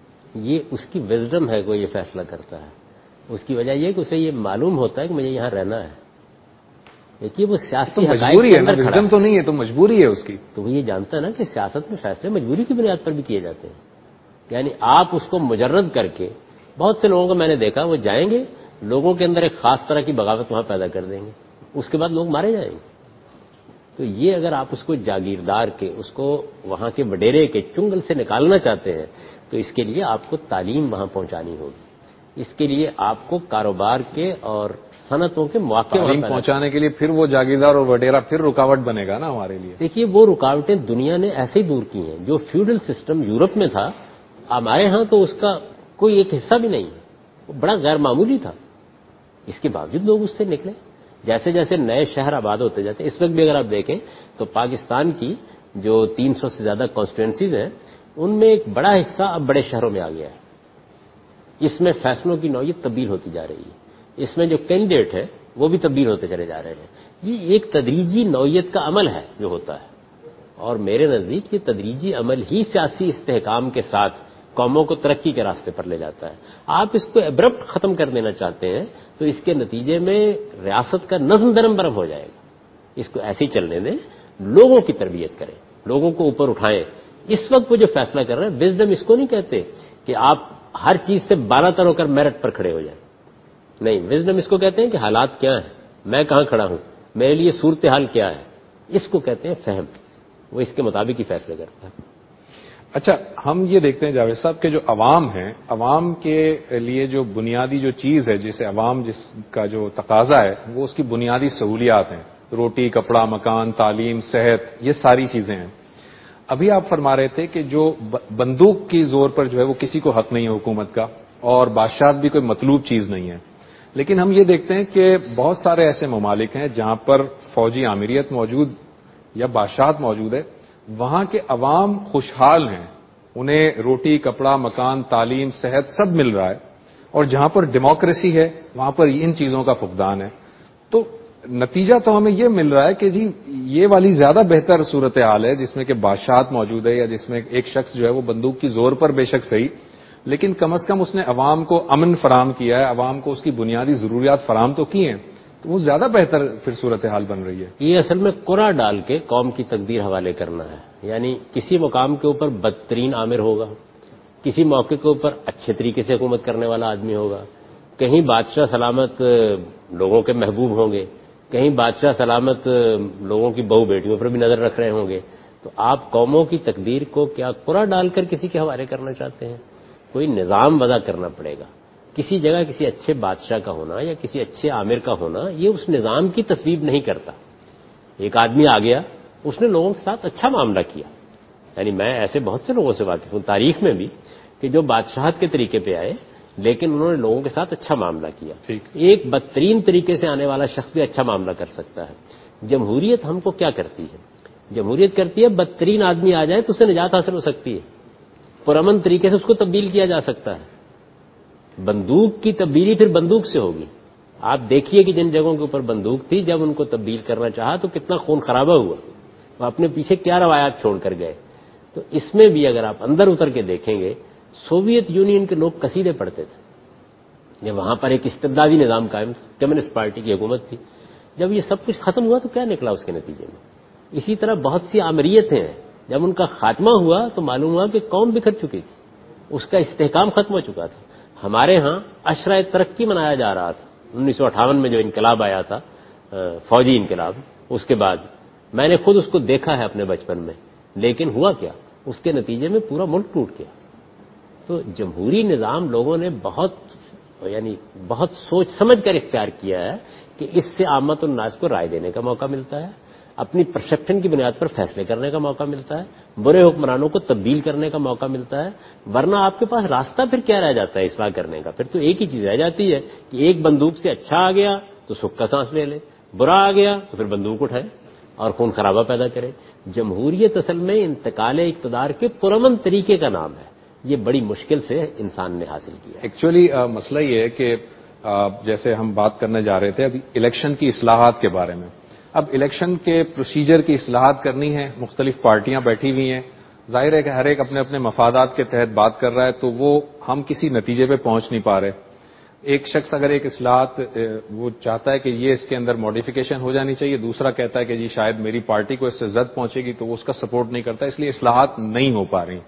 یہ اس کی وزڈم ہے کہ یہ فیصلہ کرتا ہے، اس کی وجہ یہ کہ اسے یہ معلوم ہوتا ہے کہ مجھے یہاں رہنا ہے۔ دیکھیے وہ سیاسی مجبوری ہے نا، وزڈم تو نہیں ہے، تو مجبوری ہے اس کی۔ تو وہ یہ جانتا ہے نا کہ سیاست میں فیصلے مجبوری کی بنیاد پر بھی کیے جاتے ہیں، یعنی آپ اس کو مجرد کر کے، بہت سے لوگوں کو میں نے دیکھا وہ جائیں گے، لوگوں کے اندر ایک خاص طرح کی بغاوت وہاں پیدا کر دیں گے، اس کے بعد لوگ مارے جائیں گے۔ تو یہ اگر آپ اس کو جاگیردار کے، اس کو وہاں کے وڈیرے کے چنگل سے نکالنا چاہتے ہیں تو اس کے لیے آپ کو تعلیم وہاں پہنچانی ہوگی، اس کے لیے آپ کو کاروبار کے اور صنعتوں کے مواقع تعلیم پہنچانے کے لیے پھر وہ جاگیردار اور وڈیرا پھر رکاوٹ بنے گا نا ہمارے لیے۔ دیکھیے وہ رکاوٹیں دنیا نے ایسے ہی دور کی ہیں، جو فیوڈل سسٹم یورپ میں تھا ہمارے ہاں تو اس کا کوئی ایک حصہ بھی نہیں ہے، وہ بڑا غیر معمولی تھا، اس کے باوجود لوگ اس سے نکلے۔ جیسے جیسے نئے شہر آباد ہوتے جاتے، اس وقت بھی اگر آپ دیکھیں تو پاکستان کی جو 300 سے زیادہ کانسٹیٹوئنسیز ہیں ان میں ایک بڑا حصہ اب بڑے شہروں میں آ گیا ہے، اس میں فیصلوں کی نوعیت تبدیل ہوتی جا رہی ہے، اس میں جو کینڈیڈیٹ ہے وہ بھی تبدیل ہوتے چلے جا رہے ہیں۔ یہ ایک تدریجی نوعیت کا عمل ہے جو ہوتا ہے، اور میرے نزدیک یہ تدریجی عمل ہی سیاسی استحکام کے ساتھ قوموں کو ترقی کے راستے پر لے جاتا ہے۔ آپ اس کو ابرپٹ ختم کر دینا چاہتے ہیں تو اس کے نتیجے میں ریاست کا نظم درم برم ہو جائے گا۔ اس کو ایسے ہی چلنے دیں، لوگوں کی تربیت کریں، لوگوں کو اوپر اٹھائیں۔ اس وقت وہ جو فیصلہ کر رہے ہیں، وزڈم اس کو نہیں کہتے کہ آپ ہر چیز سے بالا تر ہو کر میرٹ پر کھڑے ہو جائیں، نہیں، وزڈم اس کو کہتے ہیں کہ حالات کیا ہیں، میں کہاں کھڑا ہوں، میرے لیے صورتحال کیا ہے، اس کو کہتے ہیں فہم۔ وہ اس کے مطابق ہی فیصلے کرتا ہے۔ اچھا، ہم یہ دیکھتے ہیں جاوید صاحب کہ جو عوام ہیں، عوام کے لیے جو بنیادی جو چیز ہے جسے عوام جس کا جو تقاضا ہے وہ اس کی بنیادی سہولیات ہیں، روٹی، کپڑا، مکان، تعلیم، صحت، یہ ساری چیزیں ہیں۔ ابھی آپ فرما رہے تھے کہ جو بندوق کی زور پر جو ہے وہ کسی کو حق نہیں ہے حکومت کا، اور بادشاہت بھی کوئی مطلوب چیز نہیں ہے، لیکن ہم یہ دیکھتے ہیں کہ بہت سارے ایسے ممالک ہیں جہاں پر فوجی آمریت موجود یا بادشاہت موجود ہے، وہاں کے عوام خوشحال ہیں، انہیں روٹی، کپڑا، مکان، تعلیم، صحت سب مل رہا ہے، اور جہاں پر ڈیموکریسی ہے وہاں پر ان چیزوں کا فقدان ہے۔ تو نتیجہ تو ہمیں یہ مل رہا ہے کہ جی یہ والی زیادہ بہتر صورتحال ہے جس میں کہ بادشاہت موجود ہے، یا جس میں ایک شخص جو ہے وہ بندوق کی زور پر بے شک صحیح، لیکن کم از کم اس نے عوام کو امن فراہم کیا ہے، عوام کو اس کی بنیادی ضروریات فراہم تو کی ہیں، تو وہ زیادہ بہتر پھر صورتحال بن رہی ہے۔ یہ اصل میں قرعہ ڈال کے قوم کی تقدیر حوالے کرنا ہے، یعنی کسی مقام کے اوپر بدترین آمر ہوگا، کسی موقع کے اوپر اچھے طریقے سے حکومت کرنے والا آدمی ہوگا، کہیں بادشاہ سلامت لوگوں کے محبوب ہوں گے، کہیں بادشاہ سلامت لوگوں کی بہو بیٹیوں پر بھی نظر رکھ رہے ہوں گے۔ تو آپ قوموں کی تقدیر کو کیا قرعہ ڈال کر کسی کے حوالے کرنا چاہتے ہیں؟ کوئی نظام وضع کرنا پڑے گا۔ کسی جگہ کسی اچھے بادشاہ کا ہونا یا کسی اچھے عامر کا ہونا یہ اس نظام کی تصویب نہیں کرتا۔ ایک آدمی آ گیا، اس نے لوگوں کے ساتھ اچھا معاملہ کیا، یعنی میں ایسے بہت سے لوگوں سے واقف ہوں تاریخ میں بھی کہ جو بادشاہت کے طریقے پہ آئے لیکن انہوں نے لوگوں کے ساتھ اچھا معاملہ کیا۔ ایک بدترین طریقے سے آنے والا شخص بھی اچھا معاملہ کر سکتا ہے۔ جمہوریت ہم کو کیا کرتی ہے؟ جمہوریت کرتی ہے بدترین آدمی آ جائے تو اسے نجات حاصل ہو سکتی ہے، پرامن طریقے سے اس کو تبدیل کیا جا سکتا ہے۔ بندوق کی تبدیلی پھر بندوق سے ہوگی۔ آپ دیکھیے کہ جن جگہوں کے اوپر بندوق تھی جب ان کو تبدیل کرنا چاہا تو کتنا خون خرابہ ہوا، وہ اپنے پیچھے کیا روایات چھوڑ کر گئے۔ تو اس میں بھی اگر آپ اندر اتر کے دیکھیں گے، سوویت یونین کے لوگ قصیدے پڑھتے تھے، جب وہاں پر ایک استبدادی نظام قائم تھا، کمیونسٹ پارٹی کی حکومت تھی، جب یہ سب کچھ ختم ہوا تو کیا نکلا اس کے نتیجے میں؟ اسی طرح بہت سی آمریتیں ہیں، جب ان کا خاتمہ ہوا تو معلوم ہوا کہ قوم بکھر چکی تھی، اس کا استحکام ختم ہو چکا تھا۔ ہمارے ہاں عشرہ ترقی منایا جا رہا تھا 1958 میں جو انقلاب آیا تھا، فوجی انقلاب، اس کے بعد میں نے خود اس کو دیکھا ہے اپنے بچپن میں، لیکن ہوا کیا؟ اس کے نتیجے میں پورا ملک ٹوٹ گیا۔ تو جمہوری نظام لوگوں نے بہت سوچ سمجھ کر اختیار کیا ہے کہ اس سے عامت الناس کو رائے دینے کا موقع ملتا ہے، اپنی پرسپشن کی بنیاد پر فیصلے کرنے کا موقع ملتا ہے، برے حکمرانوں کو تبدیل کرنے کا موقع ملتا ہے، ورنہ آپ کے پاس راستہ پھر کیا رہ جاتا ہے اصلاح کرنے کا؟ پھر تو ایک ہی چیز رہ جاتی ہے کہ ایک بندوق سے اچھا آ گیا تو سکھ کا سانس لے لے، برا آ گیا تو پھر بندوق اٹھائے اور خون خرابہ پیدا کرے۔ جمہوریت اصل میں انتقال اقتدار کے پرامن طریقے کا نام ہے، یہ بڑی مشکل سے انسان نے حاصل کیا۔ ایکچولی مسئلہ یہ ہے کہ جیسے ہم بات کرنے جا رہے تھے ابھی الیکشن کی اصلاحات کے بارے میں، اب الیکشن کے پروسیجر کی اصلاحات کرنی ہے، مختلف پارٹیاں بیٹھی ہوئی ہیں، ظاہر ہے کہ ہر ایک اپنے اپنے مفادات کے تحت بات کر رہا ہے، تو وہ ہم کسی نتیجے پہ پہنچ نہیں پا رہے۔ ایک شخص اگر ایک اصلاحات وہ چاہتا ہے کہ یہ اس کے اندر ماڈیفیکیشن ہو جانی چاہیے، دوسرا کہتا ہے کہ جی شاید میری پارٹی کو اس سے زد پہنچے گی تو وہ اس کا سپورٹ نہیں کرتا، اس لیے اصلاحات نہیں ہو پا رہی۔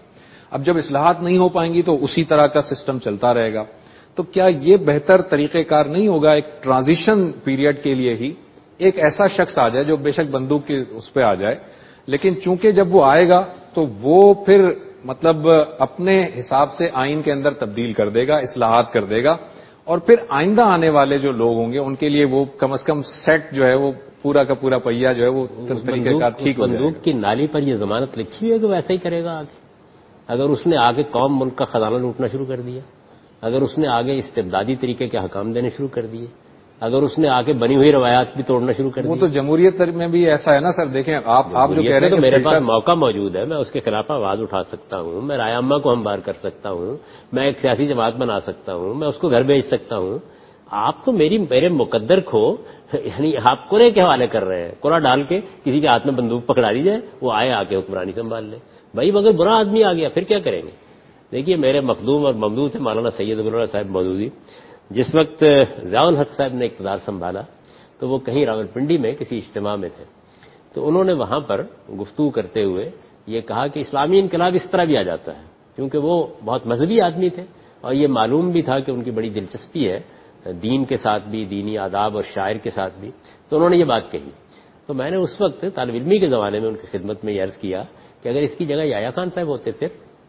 اب جب اصلاحات نہیں ہو پائیں گی تو اسی طرح کا سسٹم چلتا رہے گا. تو کیا یہ بہتر طریقہ کار نہیں ہوگا ایک ٹرانزیشن پیریڈ کے لیے ہی ایک ایسا شخص آ جائے جو بے شک بندوق کی اس پہ آ جائے, لیکن چونکہ جب وہ آئے گا تو وہ پھر مطلب اپنے حساب سے آئین کے اندر تبدیل کر دے گا, اصلاحات کر دے گا, اور پھر آئندہ آنے والے جو لوگ ہوں گے ان کے لیے وہ کم از کم سیٹ جو ہے وہ پورا کا پورا پہیا جو ہے وہ طریقہ کار ٹھیک ہو جائے گا. بندوق کی نالی پر یہ ضمانت لکھی ہوئی ہے کہ وہ ایسا ہی کرے گا آگے. اگر اس نے آگے قوم ملک کا خزانہ لوٹنا شروع کر دیا, اگر اس نے آگے استبدادی طریقے کے حکام دینے شروع کر دیے, اگر اس نے آگے بنی ہوئی روایات بھی توڑنا شروع کر دی. وہ تو جمہوریت میں بھی ایسا ہے نا سر. دیکھیں آپ جو کہہ رہے ہیں تو میرے پاس موقع موجود ہے, میں اس کے خلاف آواز اٹھا سکتا ہوں, میں رائے عامہ کو ہموار کر سکتا ہوں, میں ایک سیاسی جماعت بنا سکتا ہوں, میں اس کو گھر بھیج سکتا ہوں. آپ تو میرے مقدر کو یعنی آپ قرے کے حوالے کر رہے ہیں. قرا ڈال کے کسی کے ہاتھ میں بندوق پکڑا دی جائے, وہ آئے آ کے حکمرانی سنبھال لے. بھائی مگر برا آدمی آ گیا پھر کیا کریں گے؟ دیکھیے میرے مخدوم اور ممدوح تھے مولانا سید ابوالعلا صاحب مودودی. جس وقت ضیاء الحق صاحب نے اقتدار سنبھالا تو وہ کہیں راولپنڈی میں کسی اجتماع میں تھے, تو انہوں نے وہاں پر گفتگو کرتے ہوئے یہ کہا کہ اسلامی انقلاب اس طرح بھی آ جاتا ہے, کیونکہ وہ بہت مذہبی آدمی تھے اور یہ معلوم بھی تھا کہ ان کی بڑی دلچسپی ہے دین کے ساتھ بھی, دینی آداب اور شاعر کے ساتھ بھی. تو انہوں نے یہ بات کہی. تو میں نے اس وقت طالب علمی کے زمانے میں ان کی خدمت میں یہ عرض کیا کہ اگر اس کی جگہ یحییٰ خان صاحب ہوتے پھر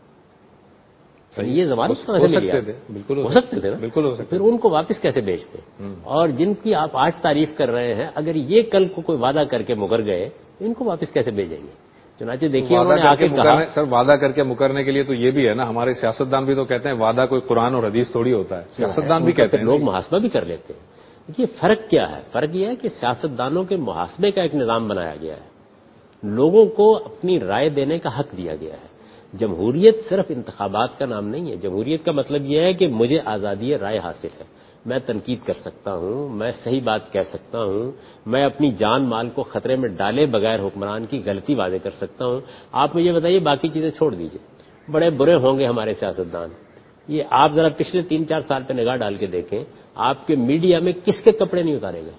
یہ زمانہ کہاں سے مل گیا؟ بالکل ہو سکتے تھے نا, بالکل ہو سکتے. پھر ان کو واپس کیسے بھیجتے؟ اور جن کی آپ آج تعریف کر رہے ہیں اگر یہ کل کو کوئی وعدہ کر کے مکر گئے ان کو واپس کیسے بھیجیں گے؟ چنانچہ دیکھیے انہوں نے آ کے کہا سر وعدہ کر کے مکرنے کے لیے تو یہ بھی ہے نا, ہمارے سیاستدان بھی تو کہتے ہیں وعدہ کوئی قرآن اور حدیث تھوڑی ہوتا ہے. سیاستدان بھی کہتے ہیں, لوگ محاسبہ بھی کر لیتے ہیں. دیکھیے فرق کیا ہے؟ فرق یہ ہے کہ سیاستدانوں کے محاسبے کا ایک نظام بنایا گیا ہے, لوگوں کو اپنی رائے دینے کا حق دیا گیا ہے. جمہوریت صرف انتخابات کا نام نہیں ہے. جمہوریت کا مطلب یہ ہے کہ مجھے آزادی رائے حاصل ہے, میں تنقید کر سکتا ہوں, میں صحیح بات کہہ سکتا ہوں, میں اپنی جان مال کو خطرے میں ڈالے بغیر حکمران کی غلطی واضح کر سکتا ہوں. آپ مجھے بتائیے باقی چیزیں چھوڑ دیجئے, بڑے برے ہوں گے ہمارے سیاستدان. یہ آپ ذرا پچھلے 3-4 سال پہ نگاہ ڈال کے دیکھیں, آپ کے میڈیا میں کس کے کپڑے نہیں اتارے گئے؟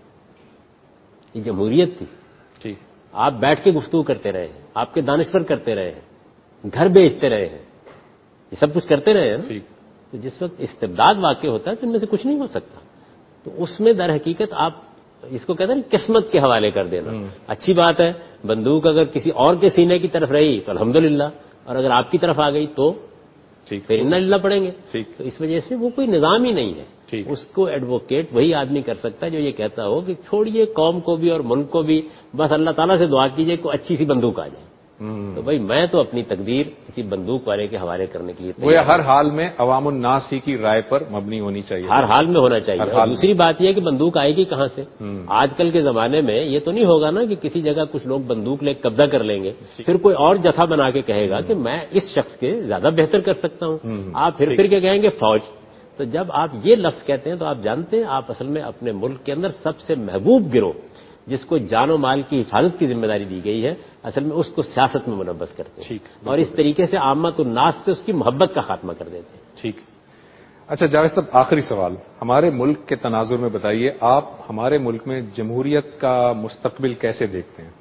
یہ جمہوریت تھی. ٹھیک, آپ بیٹھ کے گفتگو کرتے رہے ہیں, آپ کے دانشور کرتے رہے ہیں, گھر بیچتے رہے ہیں, یہ سب کچھ کرتے رہے ہیں. تو جس وقت استبداد واقع ہوتا ہے تو ان میں سے کچھ نہیں ہو سکتا. تو اس میں در حقیقت آپ اس کو کہتے ہیں قسمت کے حوالے کر دینا. اچھی بات ہے, بندوق اگر کسی اور کے سینے کی طرف رہی تو الحمدللہ, اور اگر آپ کی طرف آ گئی تو پھر انا للہ پڑیں گے. تو اس وجہ سے وہ کوئی نظام ہی نہیں ہے. اس کو ایڈوکیٹ وہی آدمی کر سکتا ہے جو یہ کہتا ہو کہ چھوڑیے قوم کو بھی اور ملک کو بھی, بس اللہ تعالیٰ سے دعا کیجئے کوئی اچھی سی بندوق آ جائے. تو بھائی میں تو اپنی تقدیر کسی بندوق والے کے حوالے کرنے کے لیے وہ ہر حال میں عوام الناس ہی کی رائے پر مبنی ہونی چاہیے, ہر حال میں ہونا چاہیے. اور دوسری بات یہ ہے کہ بندوق آئے گی کہاں سے؟ آج کل کے زمانے میں یہ تو نہیں ہوگا نا کہ کسی جگہ کچھ لوگ بندوق لے قبضہ کر لیں گے, پھر کوئی اور جتھا بنا کے کہے گا کہ میں اس شخص کے زیادہ بہتر کر سکتا ہوں. آپ پھر کے کہیں گے فوج. تو جب آپ یہ لفظ کہتے ہیں تو آپ جانتے ہیں آپ اصل میں اپنے ملک کے اندر سب سے محبوب گروہ جس کو جان و مال کی حفاظت کی ذمہ داری دی گئی ہے, اصل میں اس کو سیاست میں منبذ کرتے ہیں, اور اس طریقے سے عامت الناس سے اس کی محبت کا خاتمہ کر دیتے ہیں. ٹھیک. اچھا جاوید صاحب, آخری سوال ہمارے ملک کے تناظر میں بتائیے, آپ ہمارے ملک میں جمہوریت کا مستقبل کیسے دیکھتے ہیں؟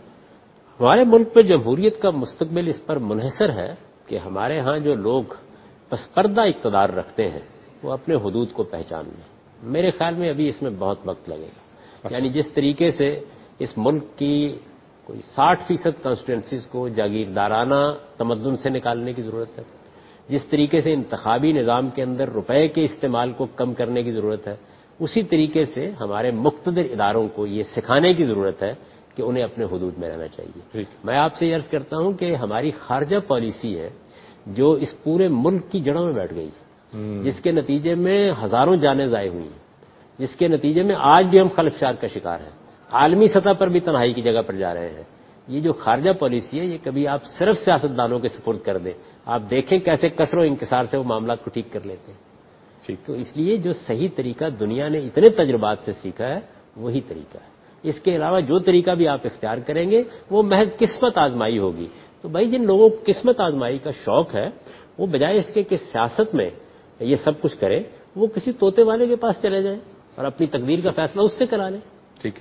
ہمارے ملک میں جمہوریت کا مستقبل اس پر منحصر ہے کہ ہمارے ہاں جو لوگ پس پردہ اقتدار رکھتے ہیں وہ اپنے حدود کو پہچان لیں. میرے خیال میں ابھی اس میں بہت وقت لگے گا. یعنی جس طریقے سے اس ملک کی کوئی 60% کانسٹیٹوئنسیز کو جاگیردارانہ تمدن سے نکالنے کی ضرورت ہے, جس طریقے سے انتخابی نظام کے اندر روپے کے استعمال کو کم کرنے کی ضرورت ہے, اسی طریقے سے ہمارے مقتدر اداروں کو یہ سکھانے کی ضرورت ہے کہ انہیں اپنے حدود میں رہنا چاہیے. میں آپ سے یہ عرض کرتا ہوں کہ ہماری خارجہ پالیسی ہے جو اس پورے ملک کی جڑوں میں بیٹھ گئی ہے, جس کے نتیجے میں ہزاروں جانیں ضائع ہوئی ہیں, جس کے نتیجے میں آج بھی ہم خلفشار کا شکار ہیں, عالمی سطح پر بھی تنہائی کی جگہ پر جا رہے ہیں. یہ جو خارجہ پالیسی ہے یہ کبھی آپ صرف سیاستدانوں کے سپرد کر دیں, آپ دیکھیں کیسے کثر و انکسار سے وہ معاملات کو ٹھیک کر لیتے ہیں. تو اس لیے جو صحیح طریقہ دنیا نے اتنے تجربات سے سیکھا ہے وہی طریقہ ہے. اس کے علاوہ جو طریقہ بھی آپ اختیار کریں گے وہ محض قسمت آزمائی ہوگی. تو بھائی جن لوگوں کو قسمت آزمائی کا شوق ہے وہ بجائے اس کے کہ سیاست میں یہ سب کچھ کرے, وہ کسی طوطے والے کے پاس چلے جائیں اور اپنی تقدیر کا فیصلہ اس سے کرا لیں. ٹھیک.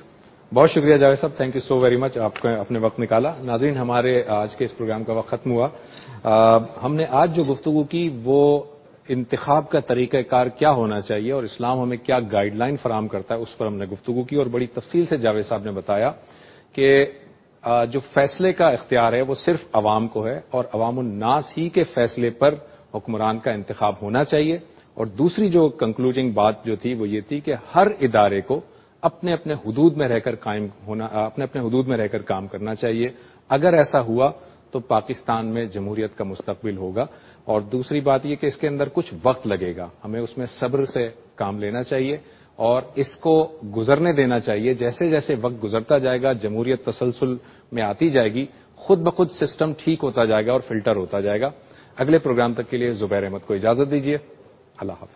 بہت شکریہ جاوید صاحب، thank you so very much, آپ نے اپنے وقت نکالا. ناظرین، ہمارے آج کے اس پروگرام کا وقت ختم ہوا. ہم نے آج جو گفتگو کی وہ انتخاب کا طریقہ کار کیا ہونا چاہیے اور اسلام ہمیں کیا گائیڈ لائن فراہم کرتا ہے، اس پر ہم نے گفتگو کی، اور بڑی تفصیل سے جاوید صاحب نے بتایا کہ جو فیصلے کا اختیار ہے وہ صرف عوام کو ہے، اور عوام الناس ہی کے فیصلے پر حکمران کا انتخاب ہونا چاہیے. اور دوسری جو کنکلوڈنگ بات جو تھی وہ یہ تھی کہ ہر ادارے کو اپنے اپنے حدود میں رہ کر اپنے اپنے حدود میں رہ کر کام کرنا چاہیے. اگر ایسا ہوا تو پاکستان میں جمہوریت کا مستقبل ہوگا. اور دوسری بات یہ کہ اس کے اندر کچھ وقت لگے گا، ہمیں اس میں صبر سے کام لینا چاہیے اور اس کو گزرنے دینا چاہیے. جیسے جیسے وقت گزرتا جائے گا، جمہوریت تسلسل میں آتی جائے گی، خود بخود سسٹم ٹھیک ہوتا جائے گا اور فلٹر ہوتا جائے گا. اگلے پروگرام تک کے لیے زبیر احمد کو اجازت دیجیے. اللہ حافظ.